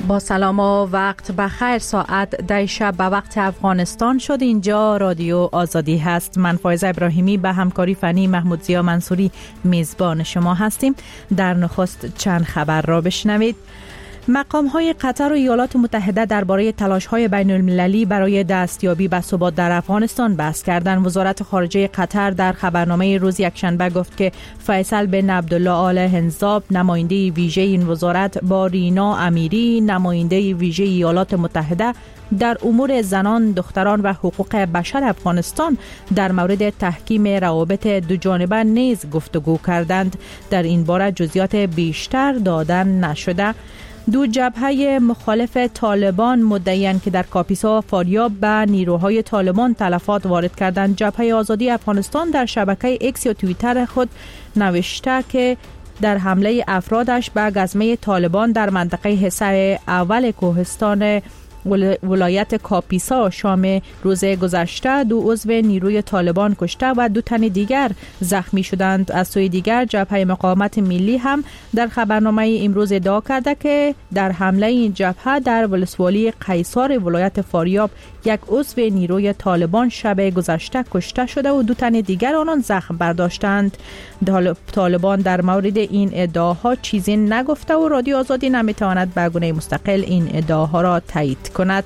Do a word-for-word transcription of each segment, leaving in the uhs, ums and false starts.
با سلام و وقت بخیر. ساعت ده شب به وقت افغانستان شد. اینجا رادیو آزادی هست. من فایزه ابراهیمی به همکاری فنی محمود زیا منصوری میزبان شما هستیم. در نخست چند خبر را بشنوید. مقام‌های قطر و ایالات متحده درباره تلاش‌های بین‌المللی برای دستیابی به ثبات در افغانستان بحث کردند. وزارت خارجه قطر در خبرنامه روز یکشنبه گفت که فیصل بن عبدالله آل هنزاب، نماینده ویژه این وزارت، با رینا امیری، نماینده ویژه ایالات متحده در امور زنان، دختران و حقوق بشر افغانستان در مورد تحکیم روابط دوجانبه نیز گفتگو کردند. در این باره جزئیات بیشتر دادن نشده. دو جبهه مخالف طالبان مدعی‌اند که در کاپیسا و فاریاب به نیروهای طالبان تلفات وارد کردند. جبهه آزادی افغانستان در شبکه ایکس یا توییتر خود نوشته که در حمله افرادش به گزمه طالبان در منطقه حصار اول کوهستان ولایت کاپیسا شام روز گذشته دو عضو نیروی طالبان کشته و دو تن دیگر زخمی شدند. از سوی دیگر جبهه مقاومت ملی هم در خبرنامه امروز ادعا کرده که در حمله این جبهه در ولسوالی قیصار ولایت فاریاب یک عضو نیروی طالبان شب گذشته کشته شده و دو تن دیگر آنان زخم برداشتند. طالبان در مورد این ادعاها چیزی نگفته و رادیو آزادی نمیتواند به گونه مستقل این ادعاها را تایید کند.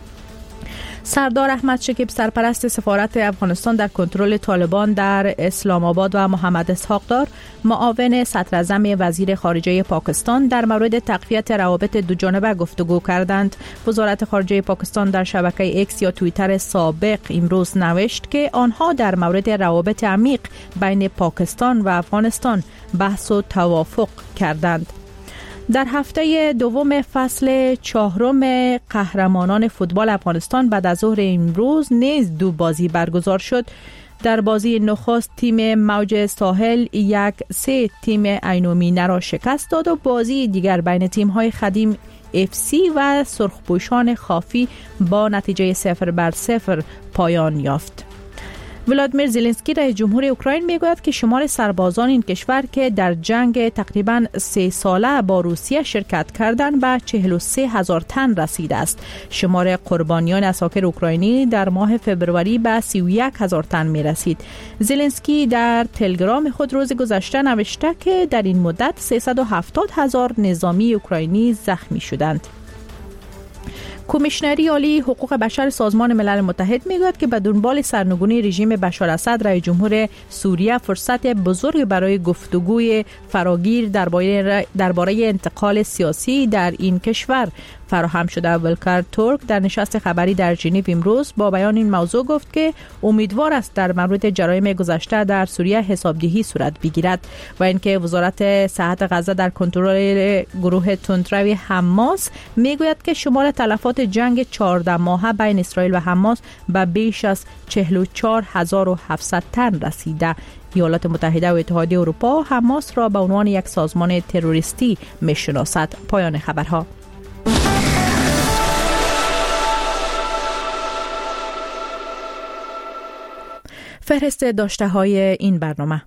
سردار احمد شکیب، سرپرست سفارت افغانستان در کنترل طالبان در اسلام آباد، و محمد اسحاق دار، معاون صدراعظم وزیر خارجه پاکستان، در مورد تقویت روابط دوجانبه گفتگو کردند. وزارت خارجه پاکستان در شبکه ایکس یا توییتر سابق امروز نوشت که آنها در مورد روابط عمیق بین پاکستان و افغانستان بحث و توافق کردند. در هفته دوم فصل چهارم قهرمانان فوتبال افغانستان بعد از ظهر امروز نیز دو بازی برگزار شد. در بازی نخست تیم موج ساحل یک سه تیم عینومینه را شکست داد و بازی دیگر بین تیم‌های خدیم اف سی و سرخپوشان خافی با نتیجه صفر بر صفر پایان یافت. ولادیمیر زلنسکی رئیس جمهور اوکراین میگوید که شمار سربازان این کشور که در جنگ تقریباً سه ساله با روسیه شرکت کردند به چهل و سه هزار تن رسیده است. شمار قربانیان عساکر اوکراینی در ماه فبروری به سی و یک هزار تن می رسید. زلنسکی در تلگرام خود روز گذشته نوشته که در این مدت سیصد و هفتاد هزار نظامی اوکراینی زخمی شدند. کمیشنری عالی حقوق بشر سازمان ملل متحد میگوید که به دنبال سرنگونی رژیم بشار اسد رئیس جمهور سوریه فرصت بزرگی برای گفتگوی فراگیر درباره درباره انتقال سیاسی در این کشور فراهم شده. ولکر تورک در نشست خبری در ژنو امروز با بیان این موضوع گفت که امیدوار است در مورد جرایم گذشته در سوریه حسابدهی صورت بگیرد و اینکه وزارت صحت غزه در کنترل گروه تندروی حماس میگوید که شمار تلفات جنگ چهارده ماهه بین اسرائیل و حماس به بیش از چهل و چهار هزار و هفتصد تن رسیده. ایالات متحده و اتحادیه اروپا حماس را به عنوان یک سازمان تروریستی میشناسد. پایان خبرها. فهرست داشته های این برنامه.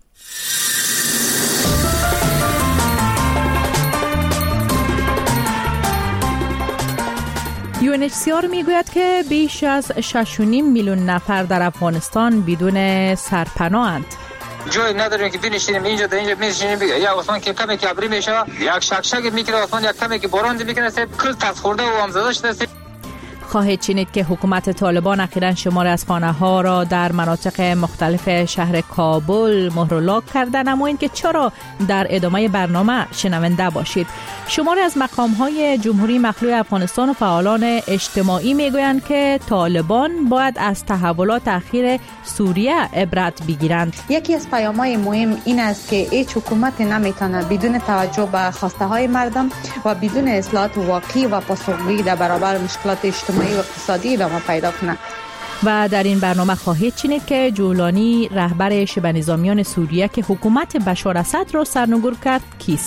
یو ان اچ سی آر میگوید که بیش از شش و نیم میلیون نفر در افغانستان بدون سرپناهند. جای نداریم که بنشینیم اینجا در اینجا بنشینیم. یا اصلا که کمی که ابری میشه، یک شکشک میکنه، اصلا یک کمی که باران میکنه، کل تاس خورده و امزاده شده. خواهید شنید که حکومت طالبان اخیراً شمار از خانه‌ها را در مناطق مختلف شهر کابل مهر و لاک کردند، اما این که چرا در ادامه برنامه شنونده باشید. شماری از مقام‌های جمهوری مخلوع افغانستان و فعالان اجتماعی میگویند که طالبان باید از تحولات اخیر سوریه عبرت بگیرند. یکی از پیام‌های مهم این است که هیچ حکومت نمیتونه بدون توجه به خواسته‌های مردم و بدون اصلاحات واقعی و پاسخگویی در برابر مشکلات اجتماعی و اقتصادی ادامه پیدا کنه. و در این برنامه خواهید شنید که جولانی، رهبر شبه نظامیان سوریه که حکومت بشار اسد را سرنگون کرد، کیست؟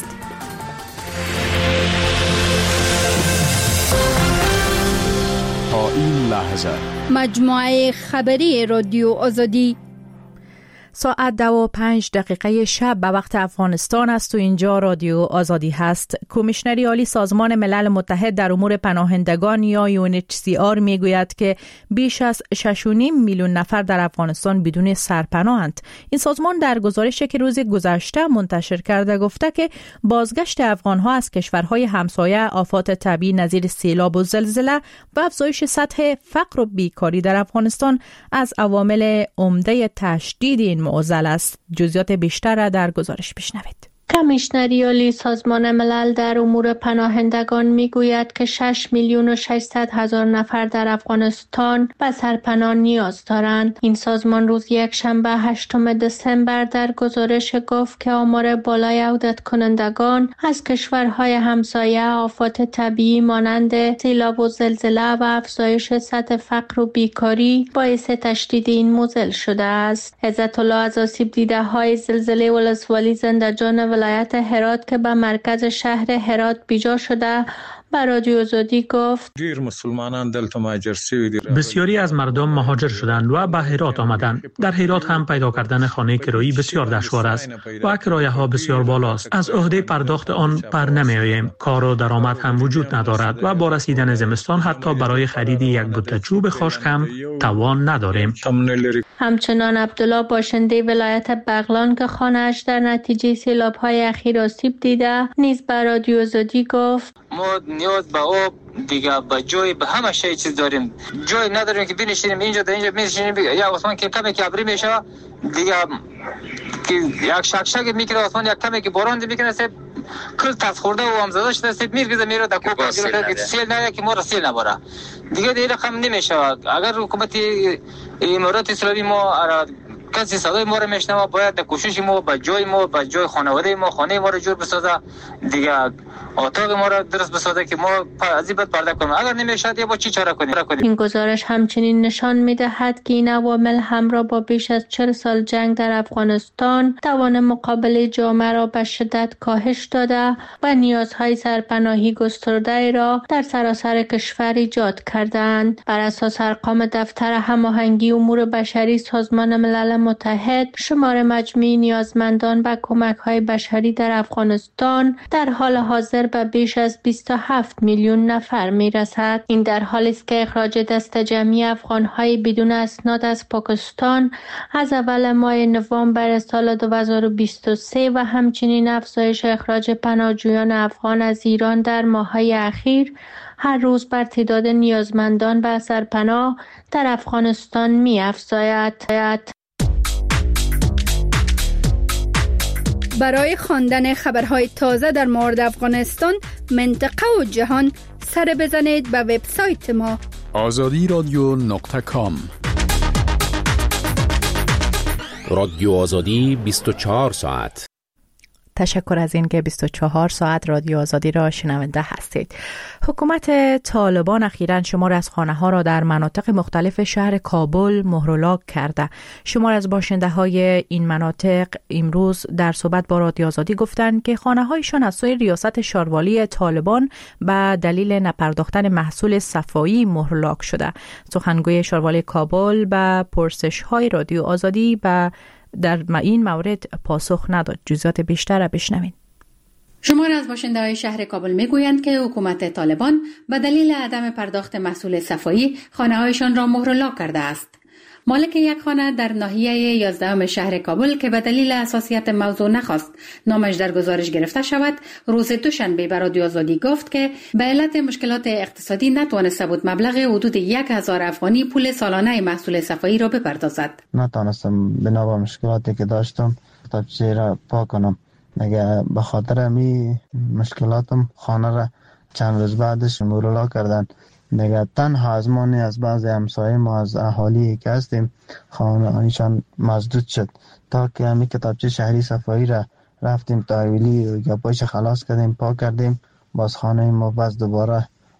تا این لحظه مجموعه خبری رادیو آزادی. ساعت دو و پنج دقیقه شب به وقت افغانستان است و اینجا رادیو آزادی هست. کمیشنری عالی سازمان ملل متحد در امور پناهندگان یا یو ان اچ سی آر می گوید که بیش از شش و نیم میلیون نفر در افغانستان بدون سرپناهند. این سازمان در گزارشی که روز گذشته منتشر کرده گفته که بازگشت افغانها از کشورهای همسایه، آفات طبیعی نظیر سیلاب و زلزله و افزایش سطح فقر و بیکاری در افغانستان از عوامل عمده تشدید این معضل است. جزئیات بیشتر را در گزارش بشنوید. کمیشنری عالی سازمان ملل در امور پناهندگان میگوید که شش میلیون و ششصد هزار نفر در افغانستان به سرپناه نیاز دارند. این سازمان روز یک شنبه هشتم دسامبر در گزارش گفت که آمار بالای عودت کنندگان از کشورهای همسایه، آفات طبیعی مانند سیلاب و زلزله و افزایش سطح فقر و بیکاری باعث تشدید این معضل شده است. عزت الله از آسیب دیده های زلزله ولسوالی زندجان ولایت هرات که به مرکز شهر هرات بیجا شده به رادیو آزادی گفت بسیاری از مردم مهاجر شدند و به هرات آمدند. در هرات هم پیدا کردن خانه کرایی بسیار دشوار است و کرایه ها بسیار بالاست. از عهده پرداخت آن پر نمی آییم. کار و درآمد هم وجود ندارد و با رسیدن زمستان حتی برای خرید یک بوته چوب خشک هم توان نداریم. همچنان عبدالله باشنده ولایت بغلان که خانه‌اش در نتیجه سیلاب‌های اخیر آسیب دیده نیز به رادیو آزادی گفت ما نیاز به آب دیگه به جای به همه شی چیز داریم، جای نداریم که بنشینیم اینجا در اینجا میشینیم. یا آسمان که کمی که ابری میشه دیگه که یک شکشک میکنه آسمان، یک کمی که باران میکنه سه کل تاس خورده و هم زده شده سه میرگزه میره در کوپا میره که سیل نه که ما را سیل نبره دیگه این رقم نمیشه. اگر حکومت امارات اسلامی ما کسی صدای ما رو میشنوه باید در کوشش ما به جای ما به جای خانواده ما خانه ما رو جور بسازه دیگه، اتاق ما رو درست بسازه که ما از این پرده کنیم. اگر نمیشه دیگه با چی چاره کنیم؟ این گزارش همچنین نشان میدهد که این عوامل همراه با بیش از چهل سال جنگ در افغانستان توان مقابله جامعه را به شدت کاهش داده و نیازهای سرپناهی گسترده را در سراسر کشور ایجاد کردند. بر اساس ارقام دفتر هماهنگی امور بشری سازمان ملل متحد، شمار مجموعی نیازمندان به کمک‌های بشری در افغانستان در حال حاضر به بیش از بیست و هفت میلیون نفر میرسد. این در حالی است که اخراج دست جمعی افغان‌های بدون اسناد از پاکستان از اول ماه نوامبر سال دو هزار و بیست و سه و همچنین افزایش اخراج پناهجویان افغان از ایران در ماه‌های اخیر هر روز بر تعداد نیازمندان به سرپناه در افغانستان می‌افزاید. برای خواندن خبرهای تازه در مورد افغانستان، منطقه و جهان سر بزنید به وبسایت ما آزادی رادیو نقطه کام. رادیو آزادی بیست و چهار ساعت. تشکر از این که بیست و چهار ساعت رادیو آزادی را شنونده هستید. حکومت طالبان اخیراً شمار از خانه‌ها را در مناطق مختلف شهر کابل مهر و لاک کرده. شمار از باشنده های این مناطق امروز در صحبت با رادیو آزادی گفتند که خانه‌هایشان از سوی ریاست شاروالی طالبان به دلیل نپرداختن محصول صفایی مهر و لاک شده. سخنگوی شاروالی کابل به پرسش‌های رادیو آزادی به در این مورد پاسخ نداد. جزئیات بیشتر را بشنوید. شمار از باشنده‌های شهر کابل میگویند که حکومت طالبان به دلیل عدم پرداخت محصول صفایی خانه‌هایشان را مهر و لاک کرده است. مالک یک خانه در ناحیه یازدهم شهر کابل که به دلیل حساسیت موضوع نخواست نامش در گزارش گرفته شود، روز دوشنبه به رادیو آزادی گفت که به علت مشکلات اقتصادی نتوانسته بود مبلغ حدود یک هزار افغانی پول سالانه محصول صفایی را بپردازد. نتوانستم بنا به مشکلاتی که داشتم کتابچه را پاک کنم. مگه به خاطر می مشکلاتم خانه را چند روز بعدش مهر و لاک کردند. نگه تنها از ما نه از بعض همسایه ما از اهالی که هستیم خانه آنشان مزدود شد تا که همی کتابچه شهری صفایی را رفتیم تحویلی و گپایش خلاص کردیم پاک کردیم باز خانه ما باز دوباره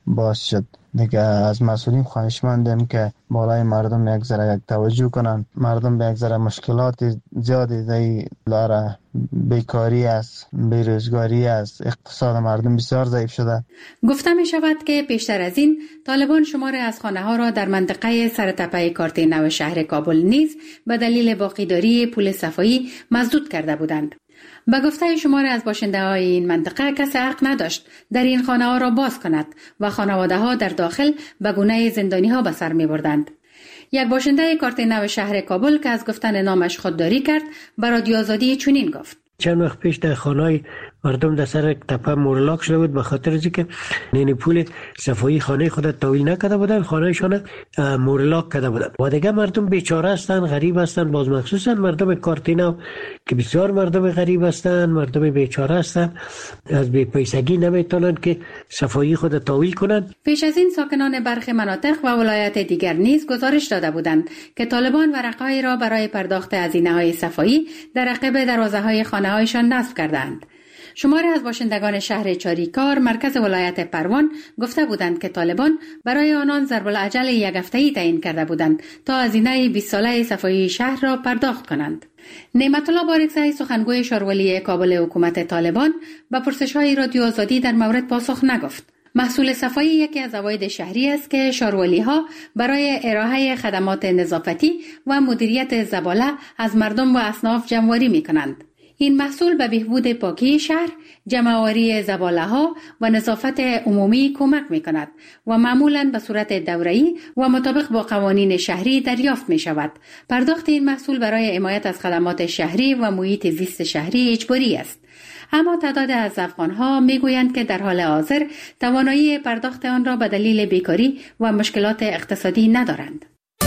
باز شد. دیگه از مسئولین خواهشمندیم که بالای مردم یک ذره یک توجه کنن. مردم به یک ذره مشکلات زیادی داره، بیکاری است، بیروزگاری است، اقتصاد مردم بسیار ضعیف شده. گفته می شود که پیشتر از این طالبان شماری از خانه ها را در منطقه سرتپه کارت نو شهر کابل نیز به دلیل باقیداری پول صفایی مسدود کرده بودند. به گفته شماری از باشنده های این منطقه کسی حق نداشت در این خانه ها را باز کند و خانواده ها در داخل به گونه زندانی ها به سر می بردند. یک باشنده کارت نو شهر کابل که از گفتن نامش خودداری کرد به رادیو آزادی چنین گفت: چند وقت پیش در خانه‌های مردم در سر تپه مورلاک شده بود به خاطر اینکه نین پول صفایی خانه خود تحویل نکرده بودن، خانه‌شان مورلاک کرده بودن و دیگه مردم بیچاره هستند، غریب هستند. باز مخصوصا مردم کارتینو که بسیار مردم غریب هستند، مردم بیچاره هستند، از بی پیسگی نمیتونن که صفایی خود تحویل کنند. پیش از این ساکنان برخی مناطق و ولایات دیگر نیز گزارش داده بودند که طالبان ورقه‌ای را برای پرداخت هزینه‌های صفایی در عقب دروازه‌های خانه‌هایشان نصب کردند. شماری از باشندگان شهر چاریکار مرکز ولایت پروان گفته بودند که طالبان برای آنان ضرب الاجل یک هفته‌ای تعیین کرده بودند تا هزینه بیست ساله صفایی شهر را پرداخت کنند. نعمت الله بارکزئی سخنگوی شارولی کابل حکومت طالبان به پرسش‌های رادیو آزادی در مورد پاسخ نگفت. محصول صفایی یکی از عواید شهری است که شاروالی‌ها برای ارائه خدمات نظافتی و مدیریت زباله از مردم و اصناف جمع‌آوری می‌کنند. این محصول به بهبود پاکی شهر، جمع‌آوری زباله‌ها و نظافت عمومی کمک می‌کند و معمولاً به صورت دوره‌ای و مطابق با قوانین شهری دریافت می‌شود. پرداخت این محصول برای حمایت از خدمات شهری و محیط زیست شهری اجباری است. اما تعداد از افغان‌ها می‌گویند که در حال حاضر توانایی پرداخت آن را به دلیل بیکاری و مشکلات اقتصادی ندارند.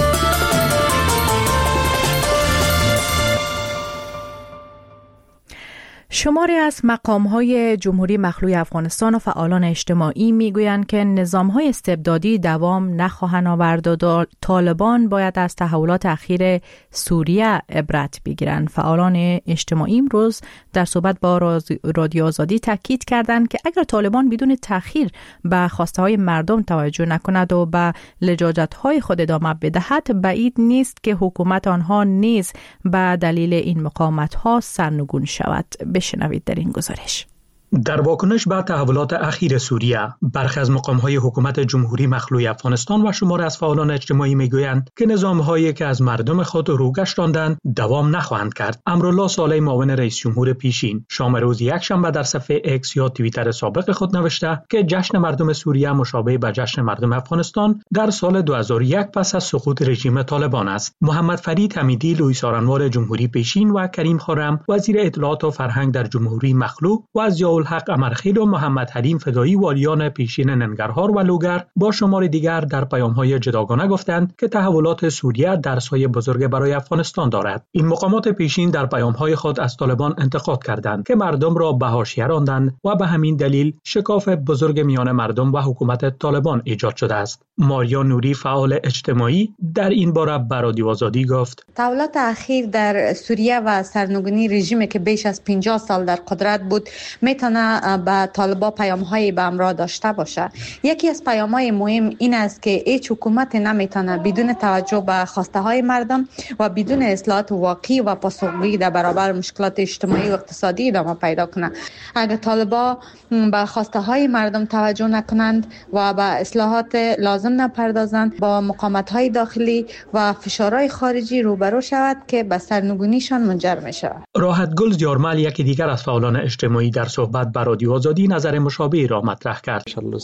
شماری از مقام‌های جمهوری مخلوع افغانستان و فعالان اجتماعی میگویند که نظام‌های استبدادی دوام نخواهند آورد و طالبان باید از تحولات اخیر سوریه عبرت بگیرند. فعالان اجتماعی امروز در صحبت با رادیو آزادی تاکید کردند که اگر طالبان بدون تأخیر به خواسته‌های مردم توجه نکند و به لجاجت‌های خود ادامه بدهد، بعید نیست که حکومت آنها نیز به دلیل این مقاومت‌ها سرنگون شود. بشنوید در این گزارش. در واکنش به تحولات اخیر سوریه، برخی از مقام‌های حکومت جمهوری مخلوع افغانستان و شمار از فعالان اجتماعی میگویند که نظام‌هایی که از مردم خود روگشتاندند دوام نخواهند کرد. امرالله صالح، معاون رئیس جمهور پیشین، شام روز یکشنبه در صفحه اکس یا توییتر سابق خود نوشته که جشن مردم سوریه مشابه به جشن مردم افغانستان در سال دو هزار و یک پس از سقوط رژیم طالبان است. محمد فرید حمیدی، لویی سارنوار جمهوری پیشین و کریم خرم، وزیر اطلاعات و فرهنگ در جمهوری مخلوع و ضیاء الحق امرخیل و محمد حلیم فدایی، والیان پیشین ننگرهار و لوگر، با شمار دیگر در پیام‌های جداگانه گفتند که تحولات سوریه درس‌های بزرگ برای افغانستان دارد. این مقامات پیشین در پیام‌های خود از طالبان انتقاد کردند که مردم را به حاشیه راندند و به همین دلیل شکاف بزرگ میان مردم و حکومت طالبان ایجاد شده است. ماریا نوری، فعال اجتماعی، در این باره به رادیو آزادی گفت: تحولات اخیر در سوریه و سرنگونی رژیمی که بیش از پنجاه سال در قدرت بود میتونه به طالبان پیام‌های به همراه داشته باشه. یکی از پیام‌های مهم این است که هیچ حکومت نمیتونه بدون توجه به خواسته‌های مردم و بدون اصلاحات واقعی و پاسخگویی در برابر مشکلات اجتماعی و اقتصادی ادامه پیدا کنه. اگر طالبان به خواسته‌های مردم توجه نکنند و به اصلاحات لازم نپردازند، با مقاومت‌های داخلی و فشارهای خارجی روبرو شود که به سرنگونیشان منجر میشه. راحت گل زیارمل، یکی دیگر از فعالان اجتماعی، در صحبت با رادیو آزادی نظر مشابهی را مطرح کرد.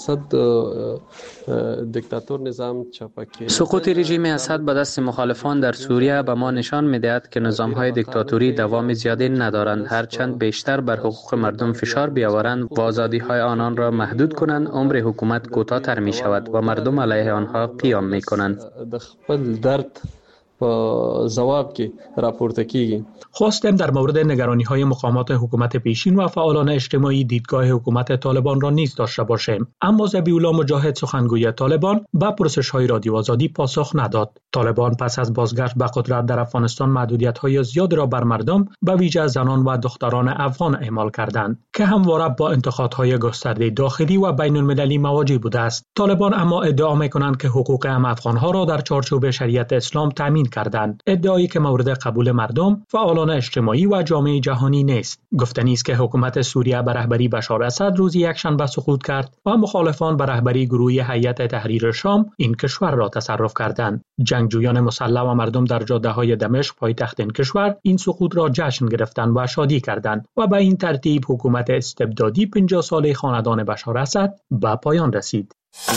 سقوط رژیم اسد به دست مخالفان در سوریه به ما نشان می‌دهد که نظام‌های دیکتاتوری دوام زیادی ندارند. هرچند بیشتر بر حقوق مردم فشار بیاورند و آزادی‌های آنان را محدود کنند، عمر حکومت کوتاه‌تر می‌شود و مردم علیه آنها قیام می‌کنند. په ځواب کې راپورته کیږي. خواستم در مورد نگرانی‌های مقامات حکومت پیشین و فعالان اجتماعی دیدگاه حکومت طالبان را نیز داشته باشیم. اما ذبیح‌الله مجاهد سخنگوی طالبان به پرسش‌های رادیو آزادی پاسخ نداد. طالبان پس از بازگشت به قدرت در افغانستان محدودیت‌های زیاد را بر مردم به ویژه زنان و دختران افغان اعمال کردند که همواره با انتقادهای گسترده داخلی و بین‌المللی مواجه بوده است. طالبان اما ادعا می‌کنند که حقوق هم افغان‌ها را در چارچوب شریعت اسلام تامین کردند. ادعایی که مورد قبول مردم، فعالان اجتماعی و جامعه جهانی نیست. گفتنی است که حکومت سوریه به رهبری بشار اسد روز یکشنبه سقوط کرد و مخالفان به رهبری گروه هیئت تحریر شام این کشور را تصرف کردند. جنگجویان مسلح و مردم در جاده‌های دمشق پایتخت این کشور این سقوط را جشن گرفتند و شادی کردند و به این ترتیب حکومت استبدادی پنجاه ساله خاندان بشار اسد به پایان رسید.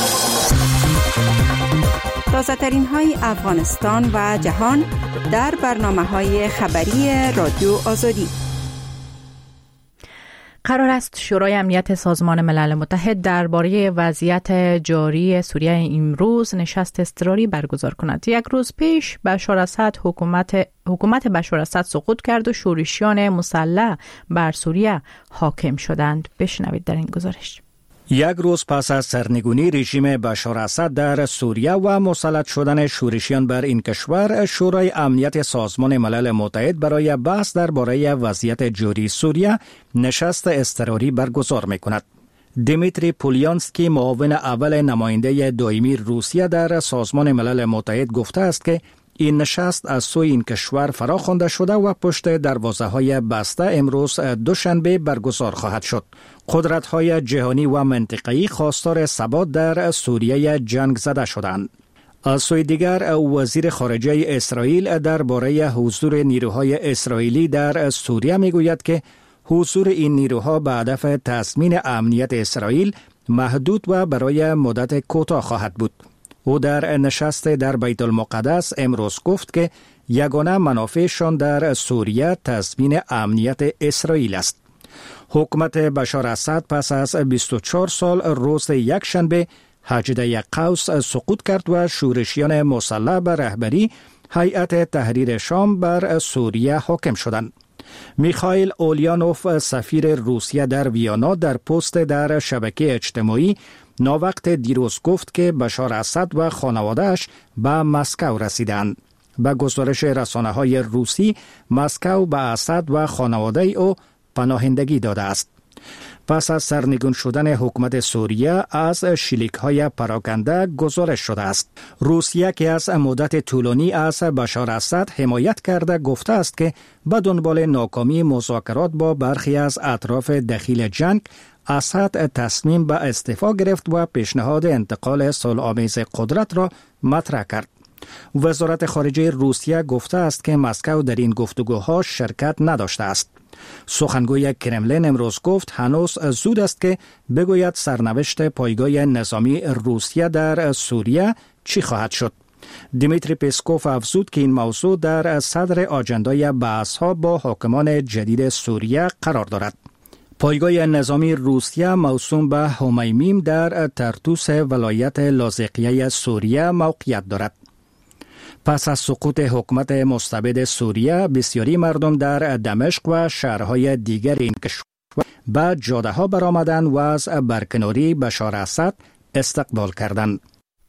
تازه ترین های افغانستان و جهان در برنامه های خبری رادیو آزادی. قرار است شورای امنیت سازمان ملل متحد درباره وضعیت جاری سوریه امروز نشست اضطراری برگزار کند. یک روز پیش بشار اسد حکومت حکومت بشار اسد سقوط کرد و شورشیان مسلح بر سوریه حاکم شدند. بشنوید در این گزارش. یک روز پس از سرنگونی رژیم بشار اسد در سوریه و مسلط شدن شورشیان بر این کشور، شورای امنیت سازمان ملل متحد برای بحث درباره وضعیت جاری سوریه نشست اضطراری برگزار می‌کند. دیمیتری پولیانسکی، معاون اول نماینده دائمی روسیه در سازمان ملل متحد، گفته است که این نشست از سوی این کشور فراخوانده شده و پشت دروازه‌های بسته امروز دوشنبه برگزار خواهد شد. قدرت‌های جهانی و منطقه‌ای خواستار ثبات در سوریه جنگ زده شدند. از سوی دیگر وزیر خارجه اسرائیل درباره حضور نیروهای اسرائیلی در سوریه میگوید که حضور این نیروها به هدف تضمین امنیت اسرائیل محدود و برای مدت کوتاه خواهد بود. او در نشست در بیت المقدس امروز گفت که یگانه منافعشان در سوریه تضمین امنیت اسرائیل است. حکومت بشار اسد پس از بیست و چهار سال روز یکشنبه هجده قوس سقوط کرد و شورشیان مسلح به رهبری هیئت تحریر شام بر سوریه حاکم شدند. میخائیل اولیانوف، سفیر روسیه در ویانا، در پست در شبکه اجتماعی ناوقت دیروز گفت که بشار اسد و خانواده‌اش به مسکو رسیدند. به گزارش رسانه‌های روسی، مسکو به اسد و خانواده او پناهندگی داده است. پس از سرنگون شدن حکومت سوریه از شلیک‌های پراکنده گزارش شده است. روسیه که از مدت طولانی از بشار اسد حمایت کرده گفته است که به دنبال ناکامی مذاکرات با برخی از اطراف دخیل جنگ، اسد تصمیم به استعفا گرفت و پیشنهاد انتقال صلح‌آمیز قدرت را مطرح کرد. وزارت خارجه روسیه گفته است که مسکو در این گفتگوها شرکت نداشته است. سخنگوی کرملین امروز گفت هنوز زود است که بگوید سرنوشت پایگاه نظامی روسیه در سوریه چی خواهد شد. دیمیتری پسکوف افزود که این موضوع در صدر آجندای بحث‌ها با حاکمان جدید سوریه قرار دارد. پایگاه نظامی روسیه موسوم به همیمیم در ترتوس ولایت لاذقیه سوریه موقعیت دارد. پس از سقوط حکومت مستبد سوریه، بسیاری مردم در دمشق و شهرهای دیگر این کشور به جاده ها برآمدند و از برکناری بشار اسد استقبال کردند.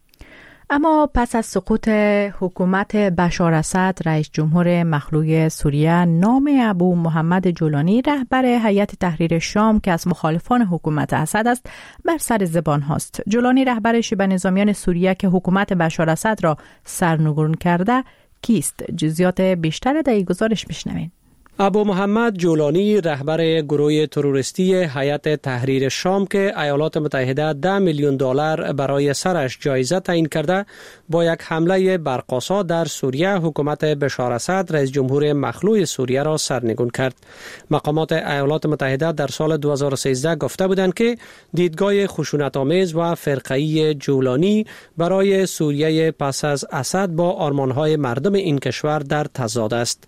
اما پس از سقوط حکومت بشار اسد، رئیس جمهور مخلوع سوریه نام ابو محمد جولانی، رهبر هیئت تحریر شام که از مخالفان حکومت اسد است، بر سر زبان هاست. جولانی رهبر شبه نظامیان سوریه که حکومت بشار اسد را سرنگون کرده کیست؟ جزئیات بیشتر در این گزارش بشنوید. ابو محمد جولانی، رهبر گروه تروریستی هیئت تحریر شام که ایالات متحده ده میلیون دلار برای سرش جایزه تعیین کرده، با یک حمله برق‌آسا در سوریه حکومت بشار اسد، رئیس جمهور مخلوع سوریه را سرنگون کرد. مقامات ایالات متحده در سال دو هزار و سیزده گفته بودند که دیدگاه خشونت‌آمیز و فرقه‌ای جولانی برای سوریه پس از اسد با آرمان‌های مردم این کشور در تضاد است.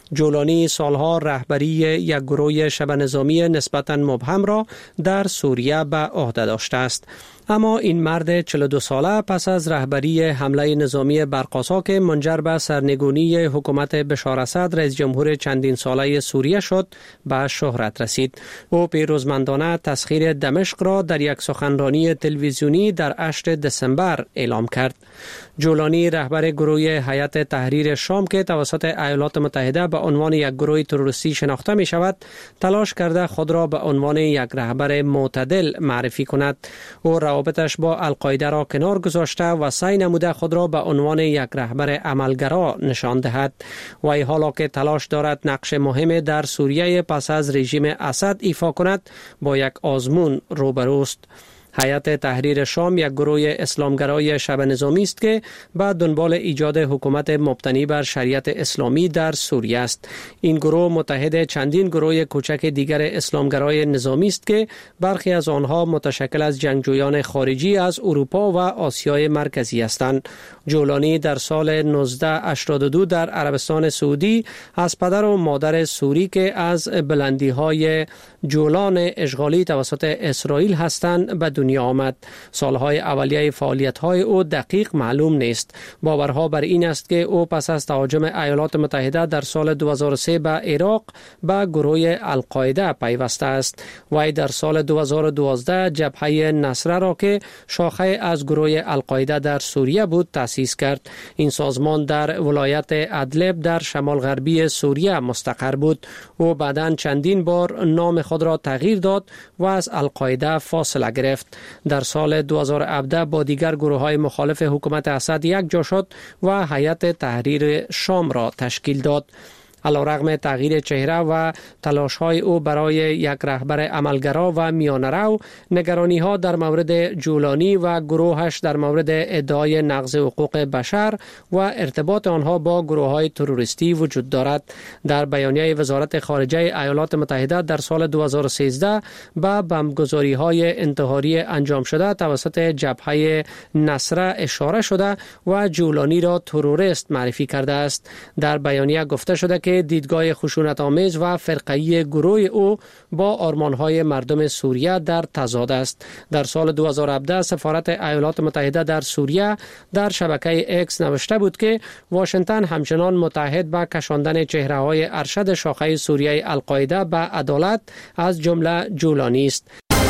جولانی سالها رهبری یک گروه شبه نظامی نسبتاً مبهم را در سوریه به عهده داشته است. اما این مرد چهل و دو ساله پس از رهبری حمله نظامی برقاسا که منجر به سرنگونی حکومت بشار اسد رئیس جمهور چندین ساله سوریه شد به شهرت رسید. او پیروزمندانه تسخیر دمشق را در یک سخنرانی تلویزیونی در هشتم دسامبر اعلام کرد. جولانی رهبر گروه هیئت تحریر شام که توسط ایالات متحده به عنوان یک گروه تروریستی شناخته می شود، تلاش کرده خود را به عنوان یک رهبر معتدل معرفی کند. او روابطش با القاعده را کنار گذاشته و سعی نموده خود را به عنوان یک رهبر عملگرا نشان دهد. وی حالا که تلاش دارد نقش مهم در سوریه پس از رژیم اسد ایفا کند، با یک آزمون روبروست. هیئت تحریر شام یک گروه اسلامگرای شبه نظامی است که به دنبال ایجاد حکومت مبتنی بر شریعت اسلامی در سوریه است. این گروه متحد چندین گروه کوچک دیگر اسلامگرای نظامی است که برخی از آنها متشکل از جنگجویان خارجی از اروپا و آسیای مرکزی هستند. جولانی در سال نوزده هشتاد و دو در عربستان سعودی از پدر و مادر سوری که از بلندی‌های جولان اشغالی توسط اسرائیل هستند به دنیا آمد. سالهای اولیه فعالیت‌های او دقیق معلوم نیست. باورها بر این است که او پس از تهاجم ایالات متحده در سال دو هزار و سه به عراق به گروه القاعده پیوسته است. وی در سال دو هزار و دوازده جبهه نصره را که شاخه از گروه القاعده در سوریه بود تأسیس کرد. این سازمان در ولایت ادلب در شمال غربی سوریه مستقر بود. او بعداً چندین بار نام خود را تغییر داد و از القاعده فاصله گرفت. در سال دو هزار و هفده با دیگر گروه‌های مخالف حکومت اسد یک جا شد و هیئت تحریر شام را تشکیل داد. علیرغم تغییر چهره و تلاش‌های او برای یک رهبر عملگرا و میانه‌رو، نگرانی‌ها در مورد جولانی و گروهش در مورد ادعای نقض حقوق بشر و ارتباط آنها با گروه‌های تروریستی وجود دارد. در بیانیه وزارت خارجه ایالات متحده در سال دو هزار و سیزده به بمبگذاری‌های انتحاری انجام شده توسط جبهه نصره اشاره شده و جولانی را تروریست معرفی کرده است. در بیانیه گفته شده که دیدگاه خشونت‌آمیز و فرقه‌ای گروه او با آرمان‌های مردم سوریه در تضاد است. در سال دو هزار و هفده سفارت ایالات متحده در سوریه در شبکه اکس نوشته بود که واشنگتن همچنان متحد به کشاندن چهره‌های ارشد شاخه سوریه القاعده به عدالت از جمله جولانی است.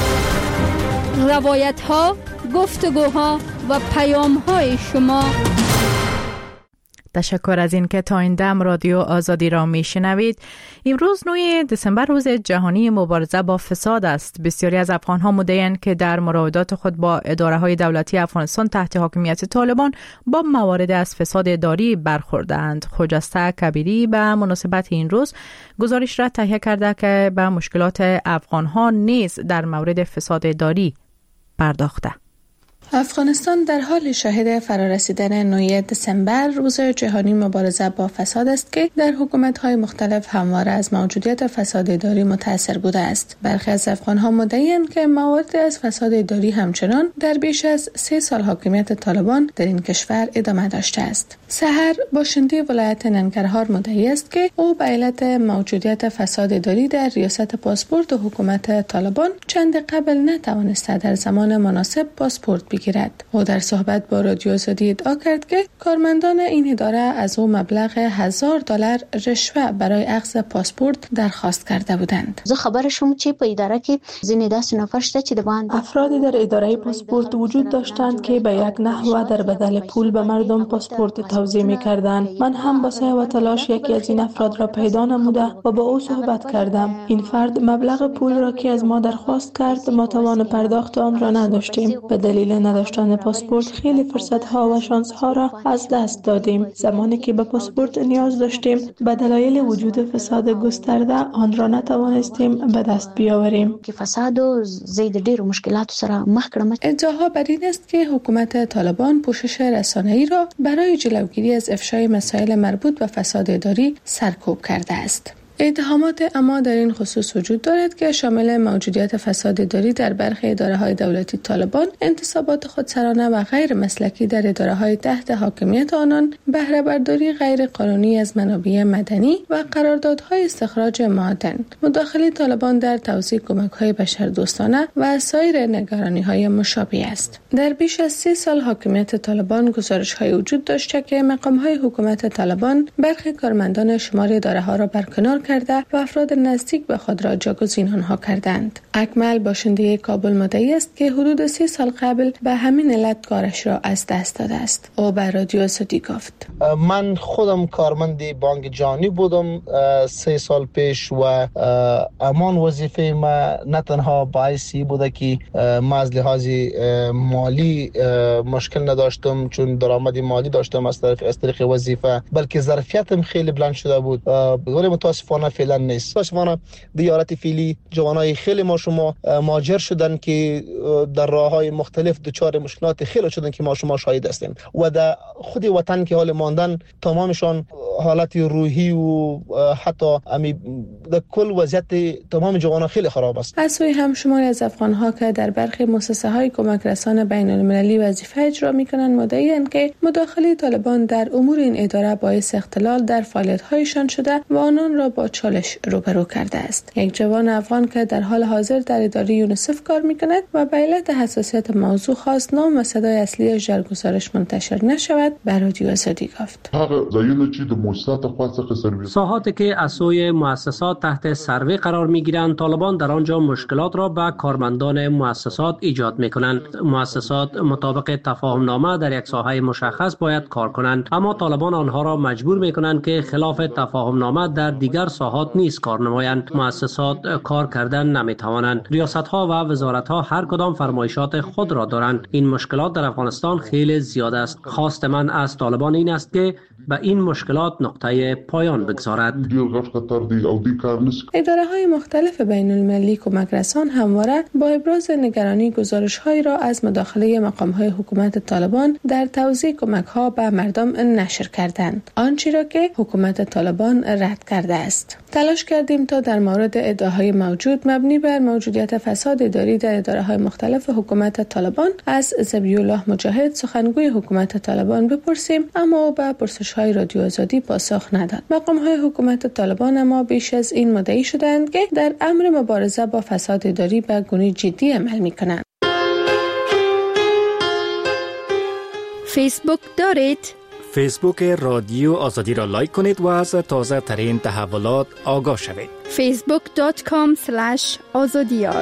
روایت‌ها، گفتگوها و پیام‌های شما. تشکر از این که تا این دم رادیو آزادی را می شنوید. امروز نهم دسامبر روز جهانی مبارزه با فساد است. بسیاری از افغان ها مدعی‌اند که در مراودات خود با اداره های دولتی افغانستان تحت حاکمیت طالبان با موارد از فساد اداری برخورده‌اند. خجسته کبیری به مناسبت این روز گزارش را تهیه کرده که به مشکلات افغان ها نیز در مورد فساد اداری پرداخته. افغانستان در حال شاهد فرارسیدن نهم دسامبر روز جهانی مبارزه با فساد است که در حکومت‌های مختلف همواره از موجودیت فساد اداری متأثر بوده است. برخی از افغان‌ها مدعی‌اند که موارد از فساد اداری همچنان در بیش از سه سال حاکمیت طالبان در این کشور ادامه داشته است. سحر باشنده ولایت ننگرهار مدعی است که او به علت موجودیت فساد اداری در ریاست پاسپورت و حکومت طالبان چند قبل نتوانسته در زمان مناسب پاسپورت بگیرد. او در صحبت با رادیو آزادی ادعا کرد که کارمندان این اداره از او مبلغ هزار دلار رشوه برای اخذ پاسپورت درخواست کرده بودند. زه خبر شوم چې په اداره کې ځینې داسې نفر شته چې د باندې افرادی در اداره پاسپورت وجود داشتند که به یک نحو در بدل پول به مردم پاسپورت توزیع می‌کردند. من هم با سعی و تلاش یکی از این افراد را پیدا نموده و با او صحبت کردم. این فرد مبلغ پول را که از ما درخواست کرد ما توان پرداخت آن را نداشتیم. به دلیل نداشتن پاسپورت خیلی فرصت‌ها و شانس‌ها را از دست دادیم. زمانی که به پاسپورت نیاز داشتیم به دلایل وجود فساد گسترده آن را نتوانستیم به دست بیاوریم. که فساد و زید ډیرو مشکلات سره مخ کړم. ادعاها بر این است که حکومت طالبان پوشش رسانه‌ای را برای جلوگیری از افشای مسائل مربوط به فساد اداری سرکوب کرده است. اتهامات اما در این خصوص وجود دارد که شامل موجودیت فساد اداری در برخی اداره‌های دولتی طالبان، انتصابات خودسرانه و غیر مسلکی در اداره‌های تحت حاکمیت آنان، بهره برداری غیر قانونی از منابع مدنی و قراردادهای استخراج معادن، مداخله طالبان در توزیع کمک‌های بشردوستانه و سایر نگرانی‌های مشابه است. در بیش از سی سال حاکمیت طالبان گزارش‌های وجود داشته که مقام‌های حکومت طالبان برخی کارمندان شمار اداره‌ها را برکنار کرده و افراد نزدیک به خود را جاگزین آنها کردند. اکمل باشنده کابل مدعی است که حدود سی سال قبل به همین علت کارش را از دست داده است. او به رادیو آزادی گفت: من خودم کارمند بانک جهانی بودم سه سال پیش و امان وظیفه ما نه تنها باعثی بوده که ما از لحاظ مالی مشکل نداشتم چون درآمد مالی داشتم از طرف از طریق وظیفه، بلکه ظرفیتم خیلی بلند شده بود. ولی متاسفانه فعلا نیست. متاسفانه دیارت فعلی جوانای خیلی ما شما مهاجر شدن که در راههای مختلف دچار مشکلات خیلی شدن که ما شما شاهد هستیم و در خود وطن که حال ماندن تمامشان حالت روحی و حتی امی در کل وضعیت تمام جوانان خیلی خراب است. از سوی هم شماری از افغان‌ها که در برخی مؤسسه‌های کمک رسان بین‌المللی وظیفه اجرا می‌کنند مدعی‌اند که مداخله طالبان در امور این اداره باعث اختلال در فعالیت‌هایشان شده و آنان را با چالش روبرو کرده است. یک جوان افغان که در حال حاضر در اداره یونیسف کار می‌کند و به علت حساسیت موضوع خواست نام و صدای اصلیش در گزارش منتشر نشود، بر رادیو آزادی گفت: ساحاتی که از سوی مؤسسات تحت سروی قرار می‌گیرند، طالبان در آنجا مشکلات را به کارمندان مؤسسات ایجاد می‌کنند. مؤسسات مطابق تفاهم نامه در یک ساحه مشخص باید کار کنند، اما طالبان آنها را مجبور می‌کنند که خلاف تفاهم نامه در دیگر ساحات نیز کار نمایند. مؤسسات کار کردن نمی‌توانند. ریاست‌ها و وزارت‌ها هر کدام فرمایشات خود را دارند. این مشکلات در افغانستان خیلی زیاد است. خواست من از طالبان این است که به این مشکلات نقطه پایان بگذارد. اداره‌های مختلف بین‌المللی کمک رسان همواره با ابراز نگرانی گزارش‌هایی را از مداخله مقام‌های حکومت طالبان در توزیع کمک‌ها به مردم نشر کردند، آنچه را که حکومت طالبان رد کرده است. تلاش کردیم تا در مورد ادعاهای موجود مبنی بر موجودیت فساد اداری در اداره‌های مختلف حکومت طالبان از ذبیح الله مجاهد، سخنگوی حکومت طالبان، بپرسیم، اما به پرسش‌های رادیو آزادی پاسخ نداد. مقام‌های حکومت طالبان اما بیش از این مدعی شدند که در امر مبارزه با فساد اداری به گونه جدی عمل می‌کنند. فیسبوک دارید؟ فیسبوک رادیو آزادی را لایک کنید و از تازه ترین تحولات آگاه شوید. فیسبوک دات کام اسلش آزادیار.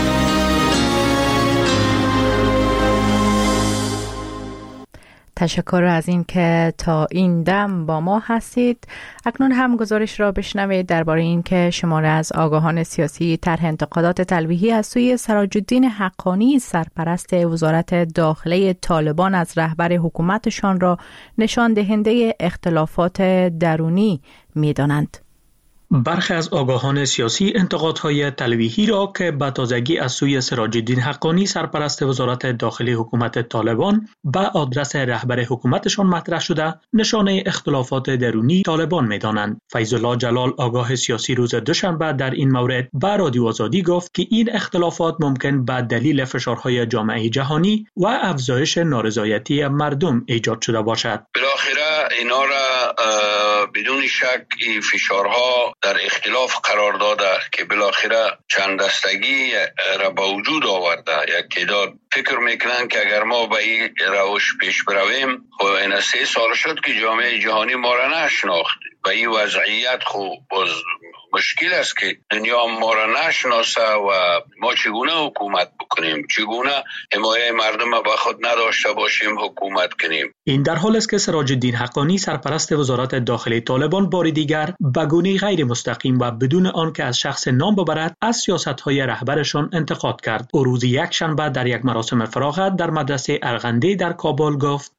تشکر از این که تا این دم با ما هستید. اکنون هم گزارش را بشنوید درباره این که شماره از آگاهان سیاسی طرح انتقادات تلویحی از سوی سراج الدین حقانی، سرپرست وزارت داخله طالبان، از رهبر حکومتشان را نشان دهنده اختلافات درونی می‌دانند. برخی از آگاهان سیاسی انتقادهای تلویحی را که به تازگی از سوی سراج الدین حقانی، سرپرست وزارت داخلی حکومت طالبان، به آدرس رهبر حکومتشان مطرح شده نشانه اختلافات درونی طالبان می‌دانند. فیض الله جلال، آگاه سیاسی، روز دوشنبه در این مورد به رادیو آزادی گفت که این اختلافات ممکن به دلیل فشارهای جامعه جهانی و افزایش نارضایتی مردم ایجاد شده باشد. بالاخره اینا را بدون شک این فشارها در اختلاف قرار داده که بالاخره چند دستگی را به وجود آورده. یک تعداد فکر میکنن که اگر ما به این روش پیش برویم، خب این سه سال شد که جامعه جهانی ما را نشناخت. به این وضعیت خوب باز مشکل است که دنیا ما را نشناسه و ما چگونه حکومت بکنیم، چگونه حمایه مردم به خود نداشته باشیم حکومت کنیم. این در حال است که سراج الدین حقانی، سرپرست وزارت داخلی طالبان، بار دیگر به گونه غیر مستقیم و بدون آنکه از شخص نام ببرد از سیاست‌های رهبرشان انتقاد کرد. او روز یک شنبه در یک مراسم فراغت در مدرسه ارغنده در کابل گفت: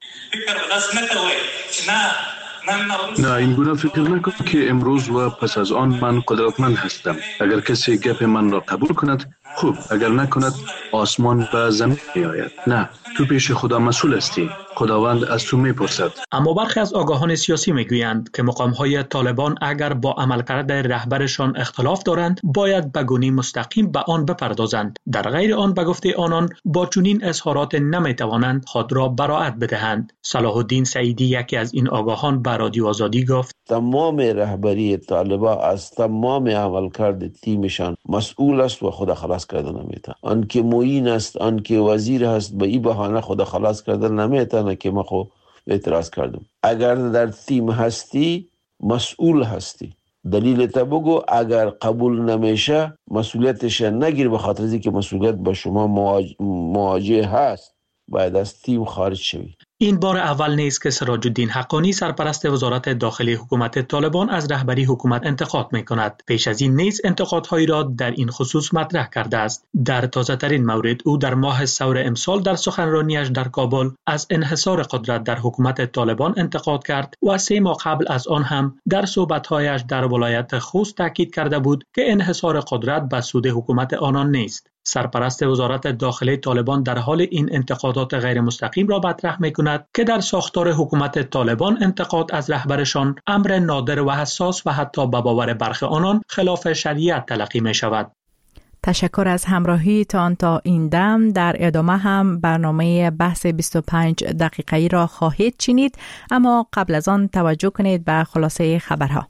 نه، این گونه فکر نکن که امروز و پس از آن من قدرتمند هستم. اگر کسی گپ من را قبول کند خوب، اگر نکند آسمان به زمین می آید. نه، تو پیش خدا مسئول هستی. خداوند از تو میپرسد. اما برخی از آگاهان سیاسی میگویند که مقام‌های طالبان اگر با عملکرد رهبرشان اختلاف دارند باید به گونه مستقیم به آن بپردازند. در غیر آن به گفته آنان با چنین اظهارات نمیتوانند خود را براءت بدهند. صلاح الدین سعیدی یکی از این آگاهان به رادیو آزادی گفت تمام رهبری طالبان از تمام عملکرد تیمشان مسئول است و خود خلاص کردن نمیتونه. آن که معین است، آن که وزیر هست، به این بهانه خود خلاص کردن نمیتونه که ما خو اعتراض کردم. اگر در تیم هستی مسئول هستی. دلیل تا بگو، اگر قبول نمیشه مسئولیتش نگیر، به خاطر اینکه مسئولیت با شما مواجه هست باید از تیم خارج شوی. این بار اول نیست که سراج الدین حقانی سرپرست وزارت داخلی حکومت طالبان از رهبری حکومت انتقاد می‌کند. پیش از این نیز انتقادهایی را در این خصوص مطرح کرده است. در تازه‌ترین مورد او در ماه ثور امسال در سخنرانیش در کابل از انحصار قدرت در حکومت طالبان انتقاد کرد و سه ماه قبل از آن هم در صحبت‌هایش در ولایت خوست تاکید کرده بود که انحصار قدرت به سود حکومت آنان نیست. سرپرست وزارت داخلی طالبان در حال این انتقادات غیر مستقیم را مطرح می‌کند که در ساختار حکومت طالبان انتقاد از رهبرشان امر نادر و حساس و حتی به باور برخی آنان خلاف شریعت تلقی می‌شود. تشکر از همراهی تان تا این دم. در ادامه هم برنامه بحث بیست و پنج دقیقه‌ای را خواهید شنید، اما قبل از آن توجه کنید به خلاصه خبرها.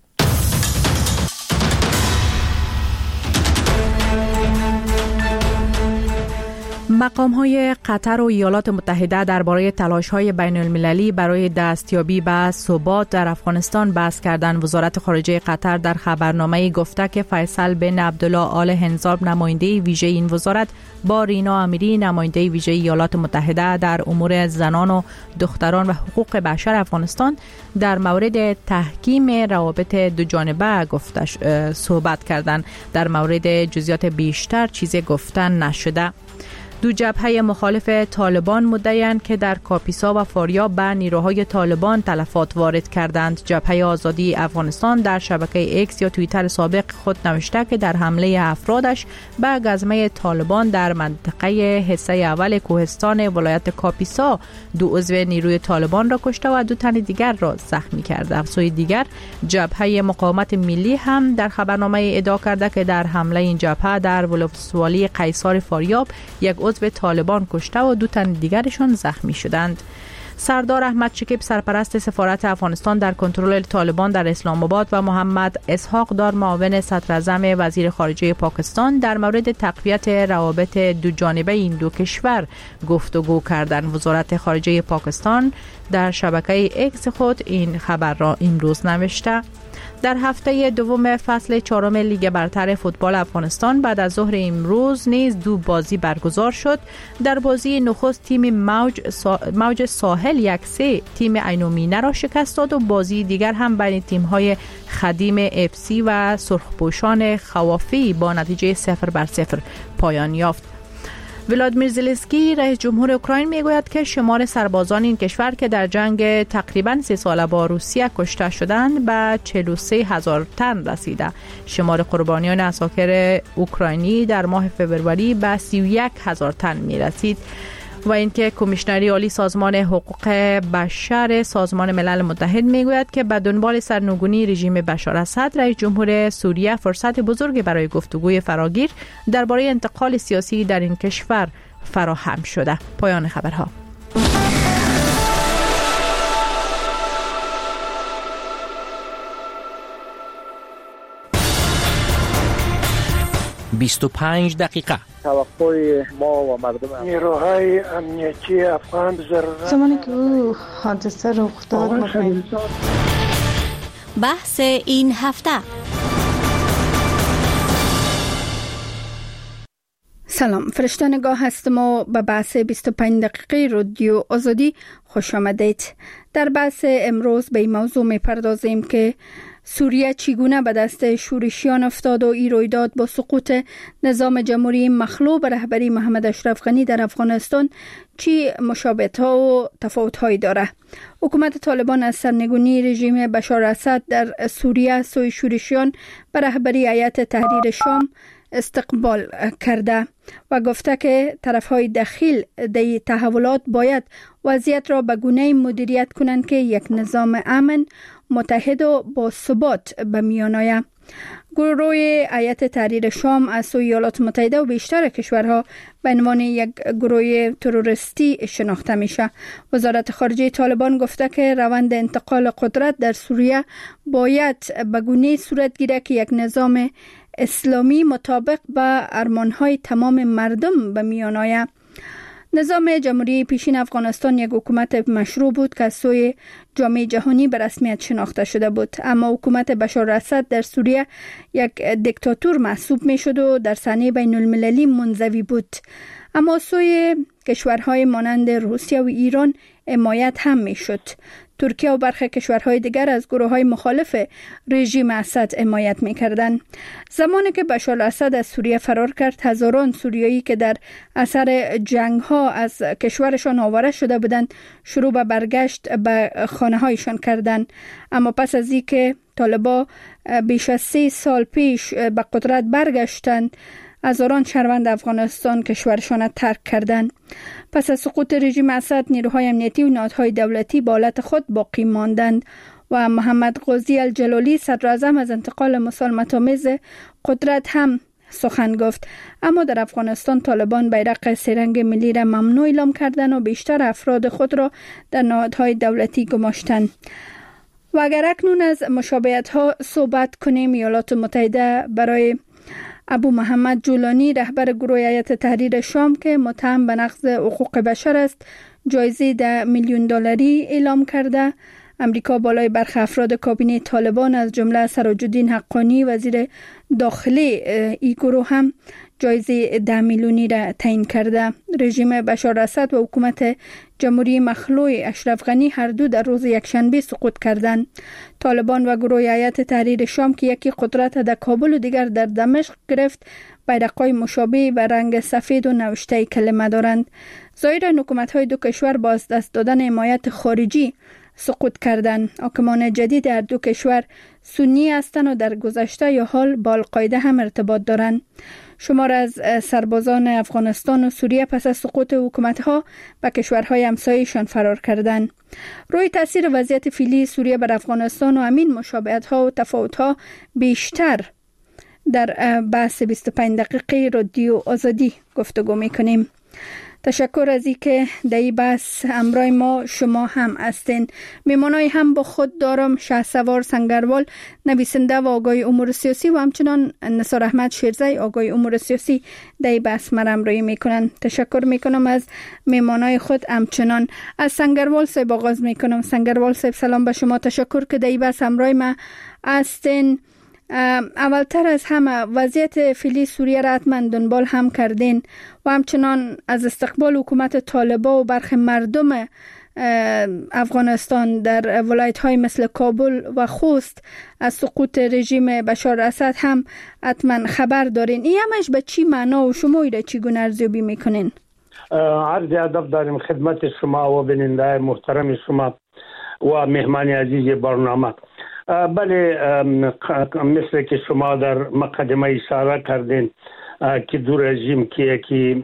مقام‌های قطر و ایالات متحده درباره تلاش‌های بین‌المللی برای دستیابی به ثبات در افغانستان بحث کردند. وزارت خارجه قطر در خبرنامه‌ای گفته که فیصل بن عبدالله آل هنزاب نماینده ویژه این وزارت با رینا امیری نماینده ویژه ایالات متحده در امور زنان و دختران و حقوق بشر افغانستان در مورد تحکیم روابط دو جانبه گفتش صحبت کردند. در مورد جزئیات بیشتر چیزی گفتن نشده. دو جبهه مخالف طالبان مدعی‌اند که در کاپیسا و فاریاب به نیروهای طالبان تلفات وارد کردند. جبهه آزادی افغانستان در شبکه ایکس یا توییتر سابق خود نوشته که در حمله افرادش به گزمه طالبان در منطقه حصه اول کوهستان ولایت کاپیسا دو عضو نیروی طالبان را کشته و دو تن دیگر را زخمی کرده. سوی دیگر جبهه مقاومت ملی هم در خبرنامه ادعا کرده که در حمله این جبهه در ولسوالی قیصار فاریاب یک عضو طالبان کشته و دو تن دیگرشان زخمی شدند. سردار احمد شکیب سرپرست سفارت افغانستان در کنترل طالبان در اسلام آباد و محمد اسحاق دار معاون صدراعظم وزیر خارجه پاکستان در مورد تقویت روابط دو جانبه این دو کشور گفتگو کردند. وزارت خارجه پاکستان در شبکه ایکس خود این خبر را امروز نوشته. در هفته دوم فصل چهارم لیگ برتر فوتبال افغانستان بعد از ظهر امروز نیز دو بازی برگزار شد. در بازی نخست تیم موج, سا... موج ساحل یک سه تیم عینومینه را شکست داد و بازی دیگر هم بین تیم‌های خدیم اف سی و سرخپوشان خوافی با نتیجه صفر بر صفر پایان یافت. ولادیمیر زلنسکی رئیس جمهور اوکراین میگوید که شمار سربازان این کشور که در جنگ تقریباً سه ساله با روسیه کشته شدند به چهل و سه هزار تن رسیده. شمار قربانیان عساکر اوکراینی در ماه فوریه به سی و یک هزار تن میرسید. و اینکه کمیشنری عالی سازمان حقوق بشر سازمان ملل متحد میگوید که به دنبال سرنگونی رژیم بشار اسد رئیس جمهور سوریه فرصت بزرگی برای گفتگوی فراگیر درباره انتقال سیاسی در این کشور فراهم شده. پایان خبرها. بیست و پنج دقیقه. توقع ما و مردم نیروهای امنیتی افغان ضرورت زمانی که او حادثه رخ داد. بحث این هفته. سلام، فرشته نگاه هستم و به بحث بیست و پنج دقیقه رادیو آزادی خوش آمدید. در بحث امروز به این موضوع می پردازیم که سوریه چگونه به دست شورشیان افتاد و این رویداد با سقوط نظام جمهوری مخلوع به رهبری محمد اشرف غنی در افغانستان چی مشابهت‌ها و تفاوت‌هایی داره. حکومت طالبان از سرنگونی رژیم بشار اسد در سوریه سوی شورشیان به رهبری هیئت تحریر شام استقبال کرده و گفته که طرفهای دخیل در تحولات باید وضعیت را به گونه‌ای مدیریت کنند که یک نظام امن، متحد و با ثبات به میان آید. گروه هیئت تحریر شام از سوی ایالات متحده و بیشتر کشورها به عنوان یک گروه تروریستی شناخته میشه. وزارت خارجه طالبان گفته که روند انتقال قدرت در سوریه باید به گونه‌ای صورت گیره که یک نظام اسلامی مطابق به ارمانهای تمام مردم به میان آید. نظام جمهوری پیشین افغانستان یک حکومت مشروع بود که از سوی جامعه جهانی به رسمیت شناخته شده بود، اما حکومت بشار اسد در سوریه یک دیکتاتور محسوب می شد و در صحنه بین المللی منزوی بود، اما سوی کشورهای مانند روسیه و ایران حمایت هم می شد. ترکیه و برخی کشورهای دیگر از گروه‌های مخالف رژیم اسد حمایت می‌کردند. زمانی که بشار اسد از سوریه فرار کرد، هزاران سوریایی که در اثر جنگ‌ها از کشورشان آواره شده بودند شروع به برگشت به خانه‌هایشان کردند. اما پس از اینکه طالبان بیش از سه سال پیش به قدرت برگشتند، هزاران شهروند افغانستان کشورشان را ترک کردند. پس از سقوط رژیم اسد، نیروهای امنیتی و نهادهای دولتی به حالت خود باقی ماندند و محمد قاضی الجلالی صدر اعظم از انتقال مسالمت‌آمیز قدرت هم سخن گفت. اما در افغانستان طالبان بیرق سه‌رنگ ملی را ممنوع اعلام کردند و بیشتر افراد خود را در نهادهای دولتی گماشتند. و اگر اکنون از مشابهت‌ها صحبت کنیم، ایالات متحده برای ابو محمد جولانی رهبر گروه هیئت تحریر شام که متهم به نقض حقوق بشر است جایزه ده میلیون دلاری اعلام کرده. امریکا بالای برخی افراد کابینه طالبان از جمله سراج‌الدین حقانی وزیر داخلی این گروه هم جایزه ده میلیونی را تعیین کرده. رژیم بشار اسد و حکومت جمهوری مخلوع اشرف غنی هر دو در روز یکشنبه سقوط کردند. طالبان و گروه هیئت تحریر شام که یکی قدرت در کابل و دیگر در دمشق گرفت، بیرق‌های مشابه و رنگ سفید و نوشته کلمه دارند. ظاهراً حکومت‌های دو کشور با از دست دادن حمایت خارجی سقوط کردند. حاکمان جدید هر دو کشور سنی هستند و در گذشته یا حال با القاعده هم ارتباط دارند. شمار از سربازان افغانستان و سوریه پس از سقوط حکومت‌ها به کشورهای همسایه‌شان فرار کردند. روی تاثیر وضعیت فعلی سوریه بر افغانستان و همین مشابهت‌ها و تفاوت‌ها بیشتر در بحث بیست و پنج دقیقه رادیو آزادی گفتگو می‌کنیم. تشکر از اینکه در این بحث همراه ما شما هم هستین. میمانای هم با خود دارم شهسوار سنگروال، نویسنده و آگاه امور سیاسی، و همچنان نثار احمد شیرزی، آگاه امور سیاسی در این بحث مرا همراهی میکنن. تشکر میکنم از میمانای خود. همچنان از سنگروال صاحب آغاز میکنم. سنگروال صاحب سلام به شما، تشکر که در این بحث همراه ما هستین. اولتر از همه وضعیت فعلی سوریه را حتما دنبال هم کردین و همچنان از استقبال حکومت طالبان و برخی مردم افغانستان در ولایت های مثل کابل و خوست از سقوط رژیم بشار اسد هم حتما خبر دارین. این همش به چی معنا و شما ایره چگونه ارزیابی میکنین؟ عرض ادب داریم خدمت شما و بیننده محترم شما و مهمان عزیز برنامه. بله، مثل که شما در مقدمه اشاره کردین که دو رژیم که یکی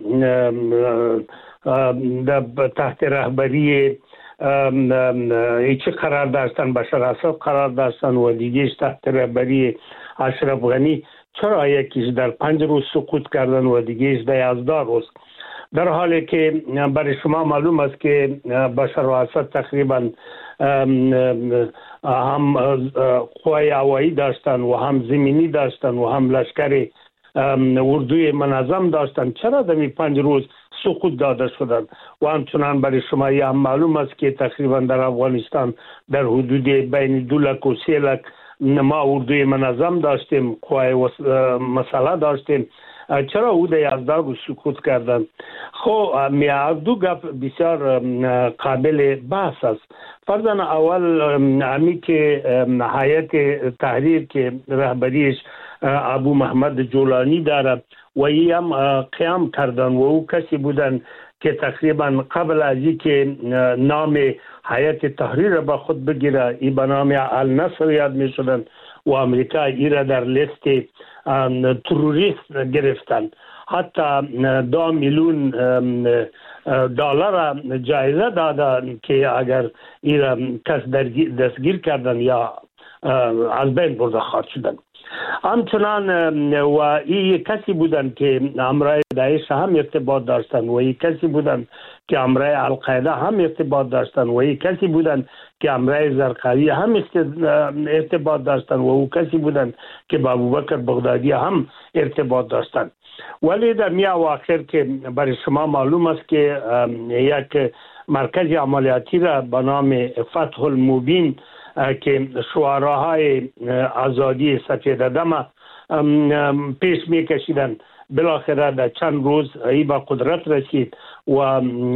تحت رهبری ایچی قرار داشتن بشار اسد قرار داشتن و دیگهش تحت رهبری اشرف غنی، چرا یکیش در پنج روز سقوط کردن و دیگهش در یازده روز، در حالی که برای شما معلوم است که بشار اسد تقریبا هم قوای هوایی داشتن و هم زمینی داشتن و هم لشکر اردوی منظم داشتن، چرا در پنج روز سقوط داده شدند؟ و همچنان برای شما هم معلوم است که تقریبا در افغانستان در حدود بین دو لک و سه لک ما اردوی منظم داشتیم، قوای مسلح داشتیم، چرا او در یازده روز سقوط کردن؟ خب می دو گپ بسیار قابل بحث است. فرضاً اول همی که هیئت تحریر که رهبریش ابو محمد جولانی داره و ای هم قیام کردن و او کسی بودن که تقریبا قبل از این که نام هیئت تحریر با خود بگیره ای به نام النصر یاد می شدن و امریکا ای را در لیست تروریست گرفتن. حتی دو میلیون دلار جایزه دادن که اگر این کس دستگیر کردن یا از بین برده خواهد شدن. همچنان و این کسی بودن که همراه داعش هم ارتباط داشتن و این کسی بودن که همراه القاعده هم ارتباط داشتن و این کسی بودن که همراه زرقاوی هم ارتباط داشتن و او کسی بودن که با ابوبکر بغدادی هم ارتباط داشتن. ولی در می اواخر که برای شما معلوم است که یک مرکز عملیاتی را به نام فتح المبین که شعاراهای آزادی سفید دم پیش می کشیدن بالاخره در چند روز ای با قدرت رسید و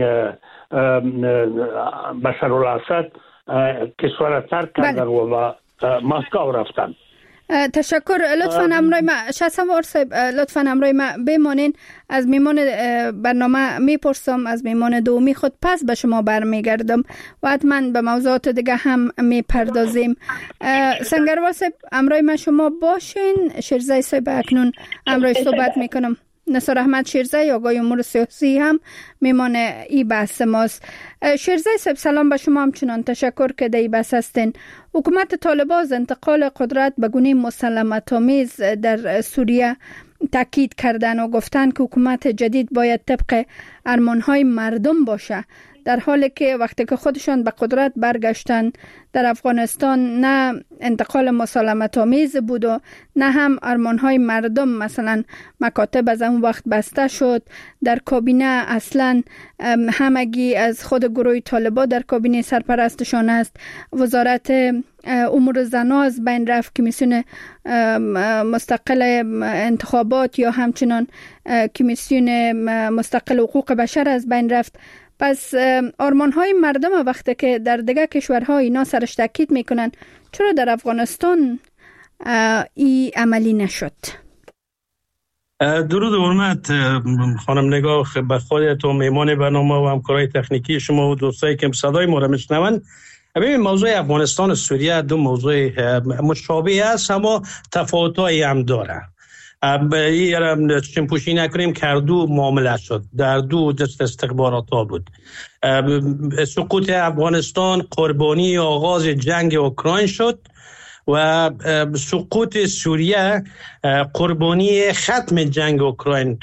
بشار الاسد کشور ترک کردن و با مسکو رفتن. تشکر. لطفاً امروی ما شاسوار صاحب لطفاً امروی ما بمانین. از میمان برنامه میپرسم، از میمان دومی خود پس به شما برمیگردم و حتما به موضوعات دیگه هم میپردازیم. سنگروار صاحب امروی ما شما باشین. شیرزای صاحب اکنون امروی صحبت میکنم. نصار احمد شیرزای آقای امور سیاسی هم میمان ای بحث ماست. شیرزای صاحب سلام به شما، همچنان تشکر که در ای بحث هستین. حکومت طالبان از انتقال قدرت به گونه مسالمت آمیز در سوریه تاکید کردن و گفتن که حکومت جدید باید طبق ارمانهای مردم باشه، در حالی که وقتی که خودشان به قدرت برگشتن در افغانستان نه انتقال مسالمت آمیز بود و نه هم ارمانهای مردم. مثلا مکاتب از اون وقت بسته شد، در کابینه اصلا همگی از خود گروه طالبان در کابینه سرپرستشان است. وزارت امور زنان از بین رفت، کمیسیون مستقل انتخابات یا همچنان کمیسیون مستقل حقوق بشر از بین رفت. پس آرمان‌های مردم وقتی که در دیگه کشورها اینا سرش تاکید میکنن، چرا در افغانستان ای عملی نشد؟ درود و حرمت خانم نگاه به خودت و میمان برنامه و همکارای تکنیکی شما و دوستایی که صدای ما را میشنون. ببین موضوع افغانستان و سوریه دو موضوع مشابه است اما تفاوت‌هایی هم داره. این چشم پوشی نکنیم که دو معامله شد، در دو دست استخبارات ها بود. سقوط افغانستان قربانی آغاز جنگ اوکراین شد و سقوط سوریه قربانی ختم جنگ اوکراین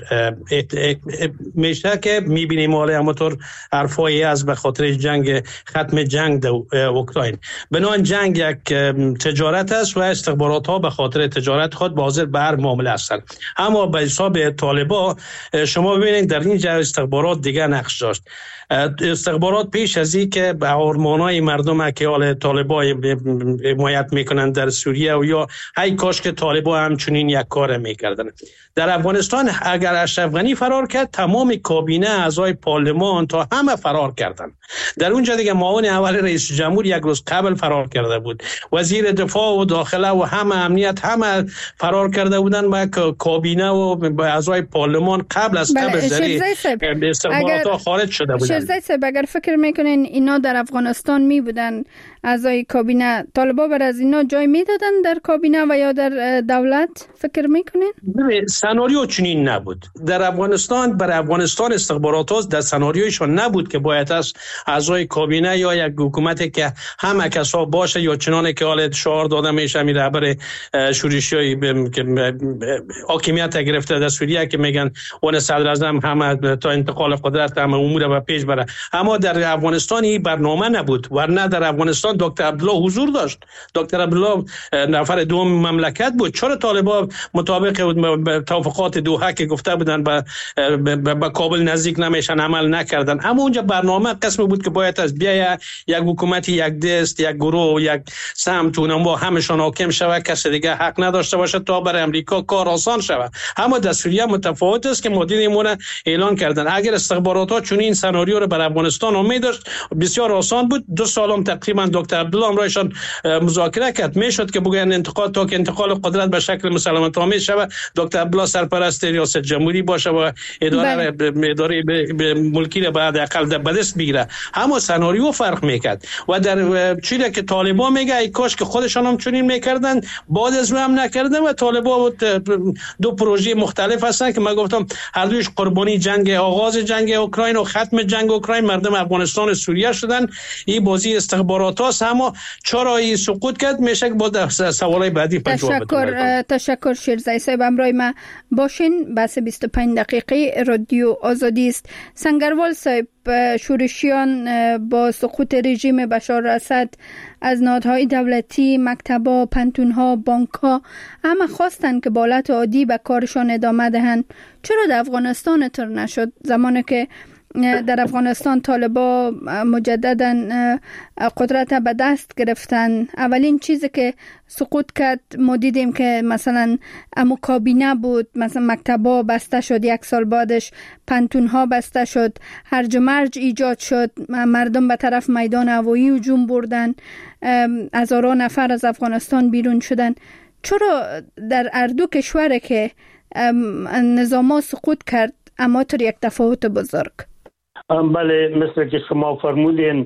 میشه که میبینیم حالا همونطور حرفایی از به خاطر جنگ ختم جنگ در اوکراین. بنابراین جنگ یک تجارت است و استخبارات ها به خاطر تجارت خود حاضر به هر معامله هستند. اما به حساب طالبان شما ببینید در این جای استخبارات دیگه نقش داشت. استخبارات پیش از این که به آرمانای مردم که حال طالبان حمایت میکنن در سوریه و یا هی کاش که طالبان همچنین یک کار میکردن. در افغانستان اگر اشرف غنی فرار کرد، تمام کابینه اعضای پارلمان تا همه فرار کردن. در اونجا دیگه معاون اول رئیس جمهور یک روز قبل فرار کرده بود، وزیر دفاع و داخله و همه امنیت همه فرار کرده بودن و کابینه و اعضای پارلمان قبل از قبل زری استخبارات ها خارج شده بودن. شیرزای صاحب اگر فکر میکنین اینا در افغانستان می بودن اعضای کابینه، طالبان بر از اینا جای میدادن در کابینه و یا در دولت؟ فکر میکنین؟ سناریو چنین نبود. در افغانستان بر افغانستان استخبارات ها در سناریویشون نبود که باید از اعضای کابینه یا یک حکومتی که همه کسا باشه یا چنانه که حالت شعار داده میشه می رهبر شورشی که حاکمیت گرفته در سوریه که میگن اون صدر اعظم همه تا انتقال قدرت همه امور به پیش بره. اما در افغانستان این برنامه نبود، ورنه در افغانستان دکتر عبدالله حضور داشت. دکتر عبدالله نفر دوم مملکت بود. چرا طالبان مطابق توافقات دوحه که گفته بودن به به کابل نزدیک نمیشن عمل نکردن؟ اما اونجا برنامه قسم بود که باید از بیای یک حکومت یک دست، یک گروه، یک سمت اونم همشون حاکم شوه، کسی دیگه حق نداشته باشه تا برای امریکا کار آسان شوه. اما در سوریه متفاوت است که مدیرمون اعلان کردن اگر استخبارات ها چون این سناریو رو بر افغانستان امید داشت بسیار آسان بود. دو سالم تقریبا دکتر عبدالله امرایشان مذاکره کرد. میشد که بگن انتقال تا که انتقال قدرت به شکل مسالمت آمیز شود دکتر عبدالله سرپرست ریاست جمهوری باشه و اداره بله. اداره به ملکی را بعد اقل به دست بگیره، همه سناریو فرق میکرد. و در چیزی که طالبان میگه ای کاش که خودشان هم چنین میکردن، بعد از هم نکردن. و طالبان دو پروژه مختلف هستن که من گفتم هر دویش قربانی جنگ، آغاز جنگ اوکراین و ختم جنگ اوکراین مردم افغانستان سوریه شدن. این بازی استخبارات هست، اما چرا این سقوط کرد میشه که با سوالای بعدی تشکر تشکر شیرزای صاحب. امروز ما باشین. بحث بیست و پنج دقیقه رادیو آزادی است. سنگروال صاحب، شورشیان با سقوط رژیم بشار اسد از نهادهای دولتی، مکتب‌ها، پنتون‌ها، بانک‌ها همه خواستند که با حالت عادی به کارشان ادامه دهند. چرا در افغانستان طور نشد؟ زمانی که در افغانستان طالبا مجددا قدرت به دست گرفتن، اولین چیزی که سقوط کرد ما دیدیم که مثلا امو کابینه بود، مثلا مکتبا بسته شد، یک سال بعدش پنتونها بسته شد، هرج و مرج ایجاد شد، مردم به طرف میدان هوایی هجوم بردن، هزاران نفر از افغانستان بیرون شدن. چرا در هر دو کشور که نظاما سقوط کرد اما طور یک تفاوت بزرگ؟ بله، مثل که شما فرمودین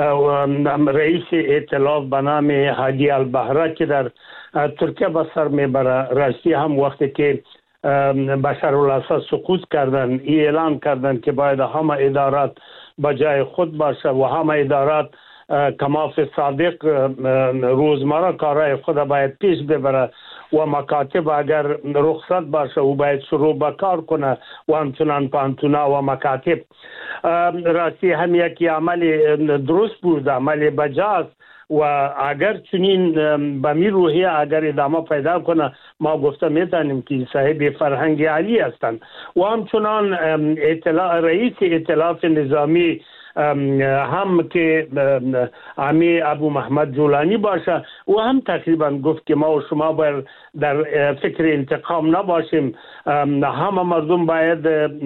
رئیس ائتلاف به نام هادی البهره که در ترکیه به سر میبره، راستی هم وقتی که بشارالاسد سقوط کردن اعلان کردن که باید همه ادارات به جای خود باشه و همه ادارات کماف صادق روزمره کارهای خود باید پیش ببره و مکاتب اگر رخصت باشه و باید شروع به کار کنه و همچنان پانتونا و مکاتب. راستی هم یکی عمل درست بود، عمل بجاست و اگر چنین به می روحیه اگر ادامه پیدا کنه ما گفته میتونیم که صاحب فرهنگ عالی هستند. و همچنان اطلاع رئیس ائتلاف نظامی هم که امی ابو محمد جولانی باشه و هم تقریبا گفت که ما و شما باید در فکر انتقام نباشیم، همه مردم باید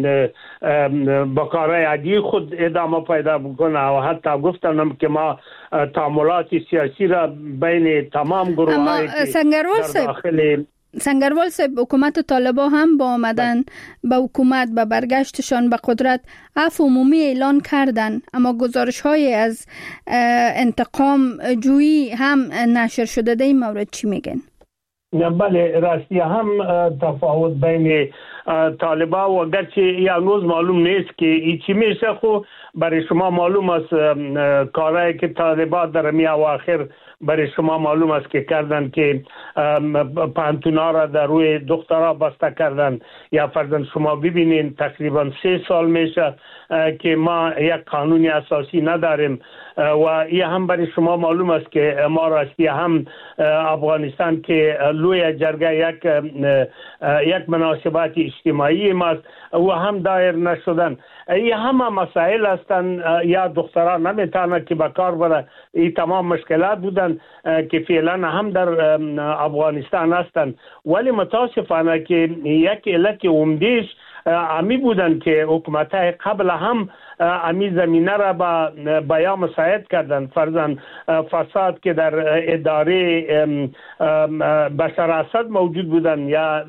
با کارهای عادی خود ادامه پیدا بکنه و حتی گفتم که ما تعاملات سیاسی را بین تمام گروه هایی که در داخل سنگروال صاحب، حکومت طالبا هم با آمدن به حکومت به برگشتشان به قدرت عفو عمومی اعلان کردن، اما گزارش های از انتقام جویی هم نشر شده. در این مورد چی میگن؟ بله، راستی هم تفاوت بین طالبا و گرچه یا نوز معلوم نیست که ای چی میشه، خو برای شما معلوم است کارهایی که طالبا در می اواخر برای شما معلوم است که کردن که پانتونا را در روی دخترها بسته کردن. یا فرضاً شما ببینین تقریبا سه سال میشه که ما یک قانون اساسی نداریم و این هم برای شما معلوم است که ما راستی هم افغانستان که لوی جرگه یک یک مناسبات اجتماعی ماست و هم دایر نشدن. این همه مسائل هستند. یا دختران نمیتونه که به کار بره، این تمام مشکلات بودن که فعلا هم در افغانستان هستند. ولی متاسفانه که یک علت عمدهش امی بودن که حکومت‌های قبل هم امی زمینه را با بیان مساعد کردن. فرضاً فساد که در اداره بشار اسد موجود بودن یا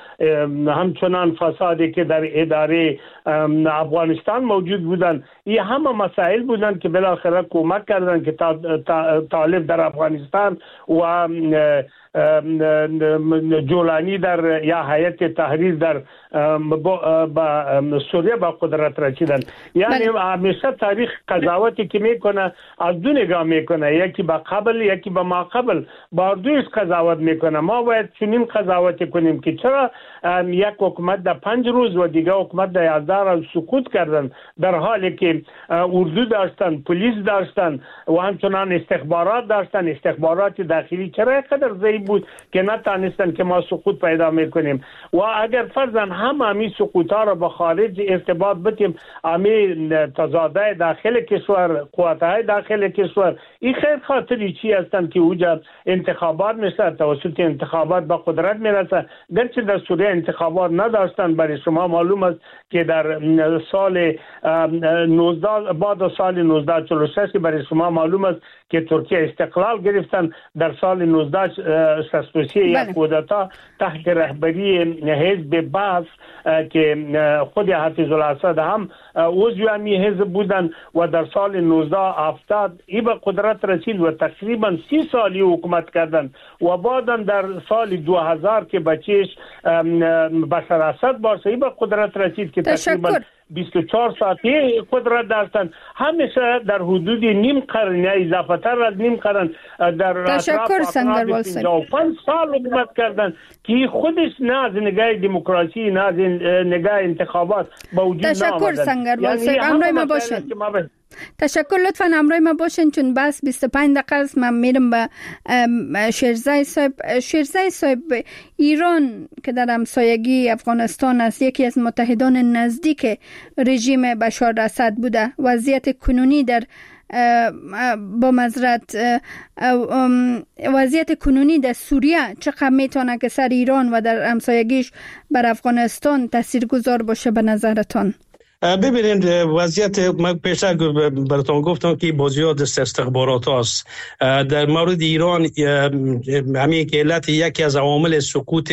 همچنان فسادی که در اداره افغانستان موجود بودن، این همه مسائل بودن که بالاخره کمک کردن که طالب در افغانستان و جولانی در یا هیئت تحریر در با سوریه با قدرت رسیدن. یعنی همیشه تاریخ قضاوتی که میکنه از دو نگاه میکنه، یکی با قبل یکی با ما قبل، با دویش قضاوت میکنه. ما باید چنین قضاوتی کنیم که چرا یک حکومت در پنج روز و دیگه حکومت در یازده روز سقوط کردن، در حالی که اردو داشتن، پلیس داشتن و همچنان استخبارات داشتن، استخبارات داخلی چرا قدر ضعیف بود که نتانستن که ما سقوط پیدا میکنیم و اگر فرضاً هم همین سقوط ها را به خارج ارتباط بدیم، همین تضادهای داخل کشور، قوتهای داخل کشور، این خیر خاطری چی هستند که اوجا انتخابات میشه، توسط انتخابات به قدرت میرسه. گرچه در سوریه انتخابات نداشتن، برای شما معلوم است که در سال نوزده بعد سال نوزده چهل و شش که برای شما معلوم است که ترکیه استقلال گرفتن، در سال نوزده شصت و سه یک کودتا تحت رهبری حزب بعث که خود حافظ الاسد هم عضو همین حزب بودن و در سال نوزده هفتاد ای به قدرت رسید و تقریبا سی سالی حکومت کردن و بعدم در سال دو هزار که بچهش بشار اسد باشه ای به قدرت رسید که تقریبا بیست و چهار ساعتی قدرت داشتن. همیشه در حدود نیم قرن یا اضافه تر از نیم قرن در تشکر سنگروال صاحب پنج سال حکومت کردن که خودش نه از نگاه دموکراسی نه از نگاه انتخابات با وجود نآمدن. تشکر سنگروال صاحب، همراه ما باشین. تشکر، لطفا همراه ما باشین چون بس بیست و پنج دقیقه است. من میرم به شیرزای صاحب. شیرزای صاحب، ایران که در همسایگی افغانستان است، یکی از متحدان نزدیک رژیم بشار اسد بوده، وضعیت کنونی در با معذرت وضعیت کنونی در سوریه چقدر میتونه که سر ایران و در همسایگیش بر افغانستان تاثیرگذار باشه به نظرتان؟ ببینید وضعیت، من پیشتر براتون گفتم که بازیات استخبارات هست. در مورد ایران همین که علت یکی از عوامل سقوط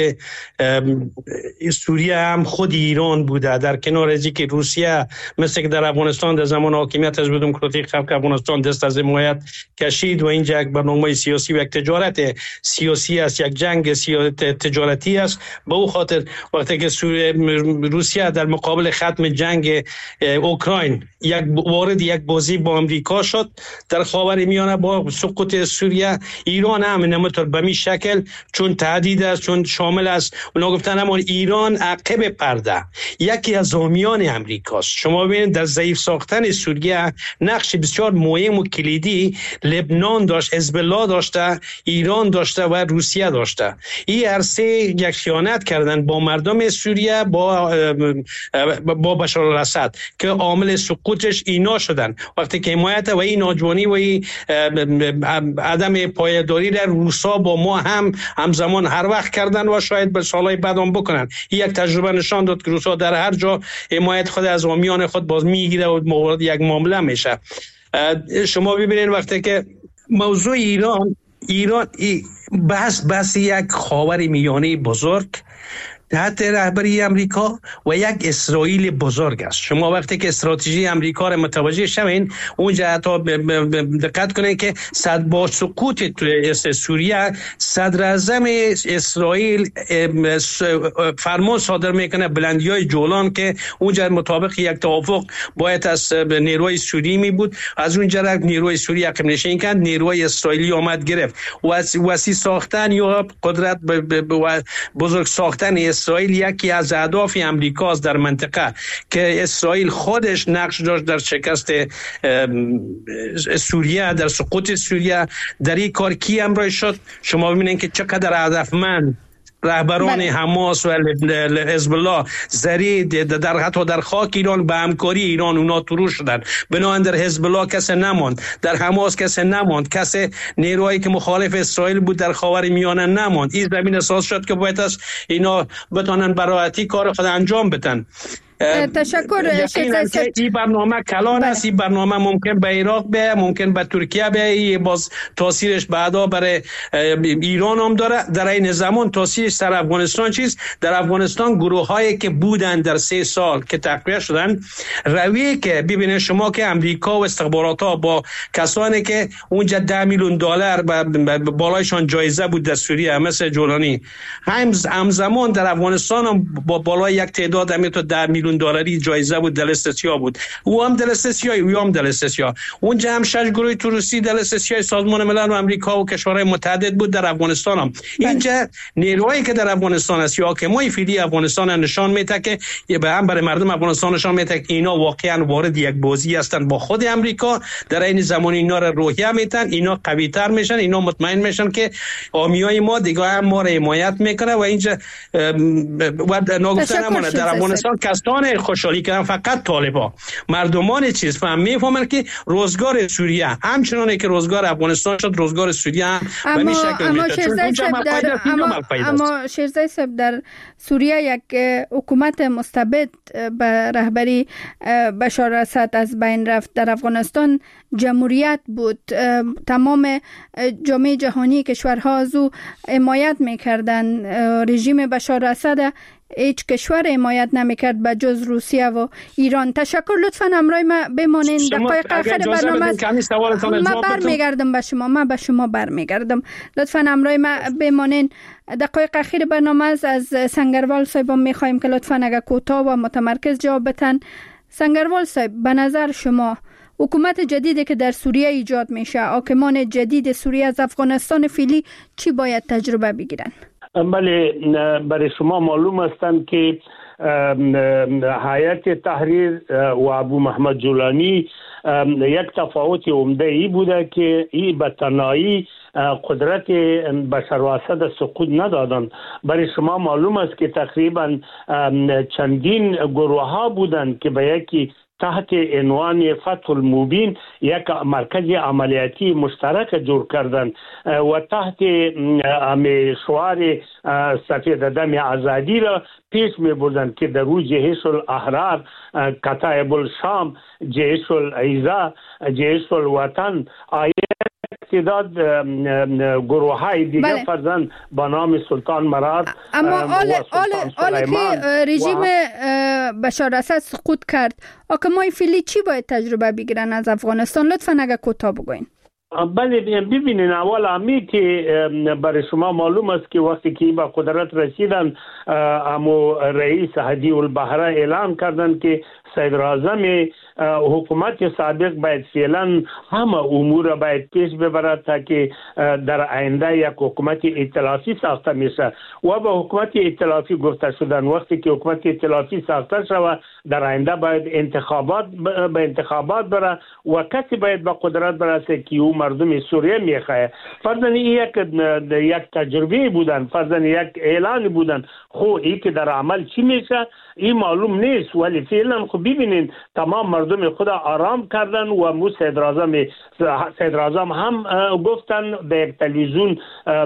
سوریه هم خود ایران بوده، در کنار از اینکه روسیه مثل که در افغانستان در زمان حاکمیت حزب دموکراتیک خلق افغانستان دست از حمایت کشید و اینجا یک برنامه سیاسی و یک تجارت سیاسی است، یک جنگ تجارتی است. به او خاطر وقتی که روسیه در مقابل ختم جنگ اوکراین یک وارد یک بازی با امریکا شد در خاورمیانه با سقوط سوریه، ایران هم نمیتونه به می شکل چون تهدید است، چون شامل است. اونا گفتن اما ایران عقب پرده یکی از حامیان امریکاست. شما ببینید در ضعیف ساختن سوریه نقش بسیار مهم و کلیدی لبنان داشت، حزب الله داشته، ایران داشته و روسیه داشته. این هر سه یک خیانت کردن با مردم سوریه، با با بشار اسد که عامل سقوطش اینا شدن. وقتی که حمایت و این ناجوانی و این عدم پایداری در روسا با ما هم همزمان هر وقت کردن و شاید به سالهای بعد هم بکنن. این یک تجربه نشان داد که روسا در هر جا حمایت خود از حامیان خود باز میگیره و مورد یک معامله میشه. شما ببینید وقتی که موضوع ایران ایران بحث بحث یک خاورمیانه بزرگ تحت رهبری امریکا و یک اسرائیل بزرگ است. شما وقتی که استراتژی امریکا را متوجه شوین، اونجا حتی دقت کنید که صد با سقوط سوریه صدر اعظم اسرائیل فرمان صادر میکنه بلندیای جولان که اونجا مطابق یک توافق باید از نیروی سوری می بود، از اونجا را نیروی سوری عقب نشین کرد، نیروی اسرائیلی آمد گرفت. وسیع ساختن یا قدرت بزرگ ساختن اسرائیل یکی از اهداف امریکاست در منطقه که اسرائیل خودش نقش داشت در شکست سوریه، در سقوط سوریه. در این کار کی همراه شد؟ شما ببینید که چقدر هدفمند رهبران حماس و حزب الله زرید در حتی در خاک ایران به همکاری ایران اونا ترور شدن. بنابراین در حزب الله کسی نماند، در حماس کسی نماند، کسی نیروهایی که مخالف اسرائیل بود در خاورمیانه نماند. این زمین اساس شد که باید از اینا بتونن براحتی کار خود انجام بدن. تشکر شیخ. این برنامه کلان است. این برنامه ممکن به عراق به، ممکن به ترکیه به، باز تاثیرش بعدا برای ایران هم داره. در این زمان تاثیرش در افغانستان چیست؟ در افغانستان گروه هایی که بودن در سه سال که تقویت شدن، روی که ببینید شما که امریکا و استخبارات ها با کسانی که اونجا ده میلیون دلار بالایشان جایزه بود در سوریه مثل جولانی، همزمان در افغانستان هم با بالای یک تعداد همین تا ده میلیون میلیون دلاری جایزه بود، در لیست سیاه بود. او هم در لیست سیاه، او هم در لیست سیاه. اونجا هم شش گروه توریستی در لیست سیاه سازمان ملل و امریکا و کشورهای متعدد بود. در افغانستان هم اینجا نیروهایی که در افغانستان است یا که ما فیلی افغانستان نشان میده که به هم برای مردم افغانستان نشان میده که اینا واقعا وارد یک بازی هستند با خود امریکا. در این زمان اینا را روحیه میتن، اینا قوی تر میشن، اینا مطمئن میشن که حامیای ما دیگه هم ما را حمایت میکنه و اینجا و ناگفته نمونه در افغانستان کسان خوشحالی کردن فقط طالبا. مردمان چیز فهم میفهمن که روزگار سوریه همچنانه که روزگار افغانستان شد، روزگار سوریه هم به این شکل میشه. اما اما شیرزای صاحب در سوریه یک حکومت مستبد به رهبری بشار اسد از بین رفت. در افغانستان جمهوریت بود. تمام جامعه جهانی کشورها از او حمایت میکردن. رژیم بشار اسد هیچ کشور حمایت نمیکرد به جز روسیه و ایران. تشکر. لطفاً همراه ما بمانین. دقایق آخر برنامه ما برمیگردم به شما ما به شما برمیگردم. لطفاً همراه ما بمانین. دقایق اخیر برنامه از سنگروال صاحب میخوایم که لطفاً اگر کوتاه و متمرکز جواب بدن. سنگروال صاحب، به نظر شما حکومت جدیدی که در سوریه ایجاد میشه، حاکمان جدید سوریه از افغانستان فعلی چی باید تجربه بگیرن؟ بله، برای شما معلوم هستند که هیئت تحریر و ابو محمد جولانی یک تفاوت عمده ای بوده که این به تنهایی قدرت بشار اسد سقوط ندادند. برای شما معلوم است که تقریبا چندین گروه ها بودند که به یکی تحت عنوان فتح المبین یک مرکز عملیاتی مشترک جور کردن و تحت شعار سفید دم آزادی را پیش می بردن که در روز جیش الاحرار، کتایب الشام، جیش العزا، جیش الوطن تعداد گروه های دیگه بله. فرزن با نام سلطان مراد اما آل آل که رژیم بشار اسد سقوط کرد، حکمای فعلی چی باید تجربه بگیرن از افغانستان؟ لطفاً اگه کوتاه بگوین. بله ببینین، اول امی که برای شما معلوم است که وقتی که به قدرت رسیدن امو رئیس هدی البحره اعلان کردن که صدر اعظم حکومت سابق باید فعلا همه امور باید پیش ببرد تا که در آینده یک حکومت ائتلافی ساخته میشه و به حکومت ائتلافی گفته شدن. وقتی که حکومت ائتلافی ساخته شود در آینده باید انتخابات به انتخابات بره و کسی باید به قدرت برسه که او مردم سوریه میخواه. فرضاً یک یک تجربه بودن، فرضاً یک اعلان بودن، خو ای که در عمل چی میشه این معلوم نیست. ولی فعلا خب ببینین تمام مردم خود آرام کردن و مو صدر اعظم صدر اعظم هم گفتن در تلویزیون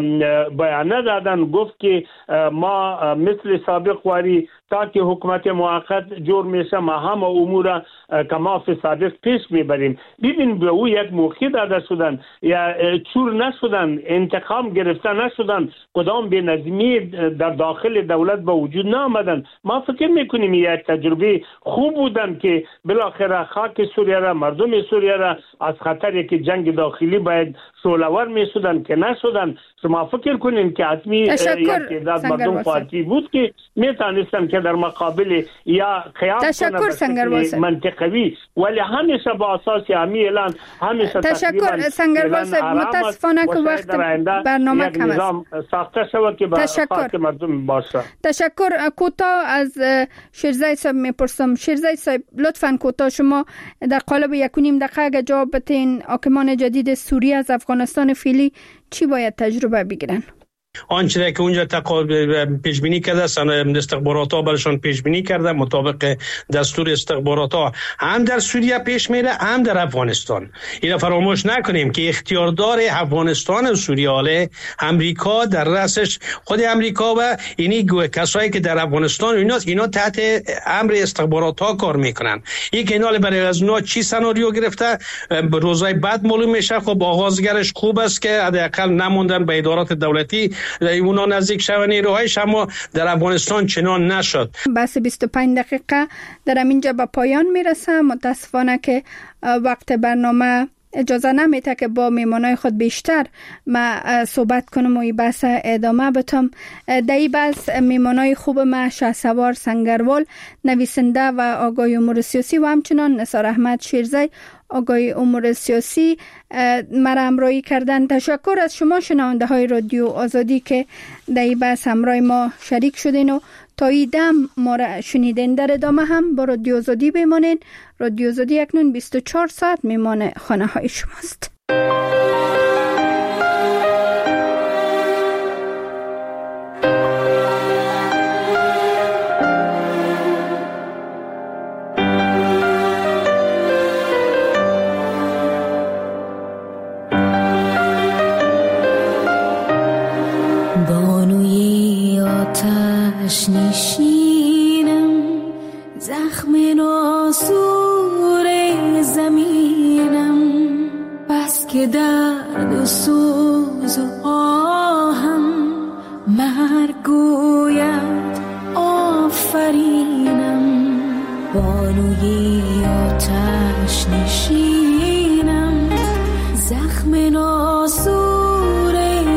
بیانیه دادن، گفت که ما مثل سابق واری تا که حکومت موقت جور میشه ما هم امور کما فی سابق پیش میبریم. ببین به او یک موقع داده شدن یا چور نشدن، انتقام گرفته نشدن، کدام به نظمی در داخل دولت به وجود نآمدن. ما فکر میکنیم یک تجربه خوب بودن که بالاخره خاک سوریه را، مردم سوریه را از خطر که جنگ داخلی باید شعله‌ور میشدن که نشدن. شما فکر کنین که حتمی یک تعداد مردم خاطی بود که میتونستن که در مقابل یا قیام کنه منطقوی، ولی همیشه با اساس همی اعلان همیشه تشکر سنگروال. متاسفانه که وقت برنامه کم است. ساخته شود که با خاک مردم باشه. تشکر. کوتاه از شیرزای صاحب میپرسم. شیرزای صاحب لطفاً کوتاه شما در قالب یک و نیم دقیقه اگه جواب بدین، حاکمان جدید سوریه از افغانستان فعلی چی باید تجربه بگیرن؟ آنچه که اونجا پیش بینی کرده سن استخبارات ها برشان پیش بینی کرده مطابق دستور استخبارات ها هم در سوریه پیش میره هم در افغانستان. اینا فراموش نکنیم که اختیاردار افغانستان و سوریه امریکا در رأسش خود امریکا و اینی کسایی که در افغانستان اینا اینا تحت امر استخبارات ها کار میکنن. این که اینا برای از اونا چی سناریو گرفته روزای بعد معلوم میشه. خب آغازگرش خوب است که حداقل نموندن به ادارات دولتی اونا نزدیک شدن نیروهایش، اما در افغانستان چنان نشد. بس بیست و پنج دقیقه در اینجا به پایان میرسه. متاسفانه که وقت برنامه اجازه نمیده که با میمانای خود بیشتر ما صحبت کنم و این بحث ادامه بتم. در این بحث میمانای خوب ما شهسوار سنگروال، نویسنده و آگاهی امور سیاسی و همچنان نثار احمد شیرزی، آگاهی امور سیاسی مرا همراهی کردن. تشکر از شما شنونده های رادیو آزادی که در این بحث همراه ما شریک شدین و تا این دم ما را شنیدین. در ادامه هم با رادیو آزادی بمانین. رادیو آزادی اکنون بیست و چهار ساعت میمان خانه های شماست. بانوی آتش نشینم، زخم ناسور زمینم، بس که درد و سوز و آهم مرگ گوید آفرینم. بانوی آتش نشینم، زخم ناسور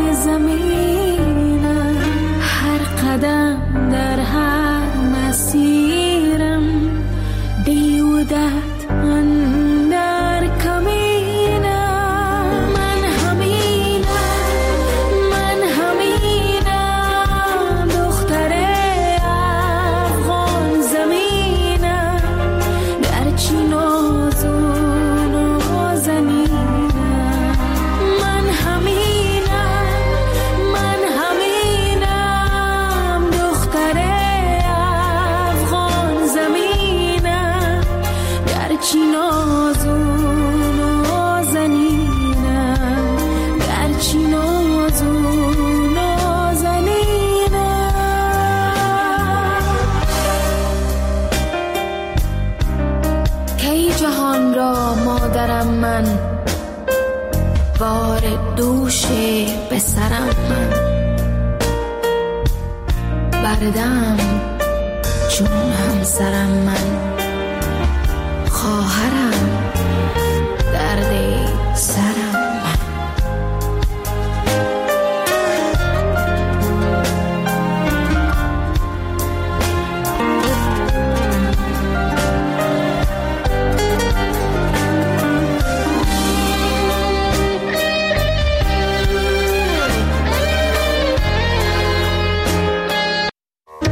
زمینم، هر قدم در هر مسیرم بیودت اندر کمینم. من همینم، من همینم، دختر افغان زمینم، گرچه نازون و نازنینم. من همینم، من همینم، دختر افغان زمینم، گرچه نازون و نازنینم، گرچه نازون و نازنینم. کی جهان را مادرم من، بار دوش به سرم من، بردم چون همسرم من، خواهرم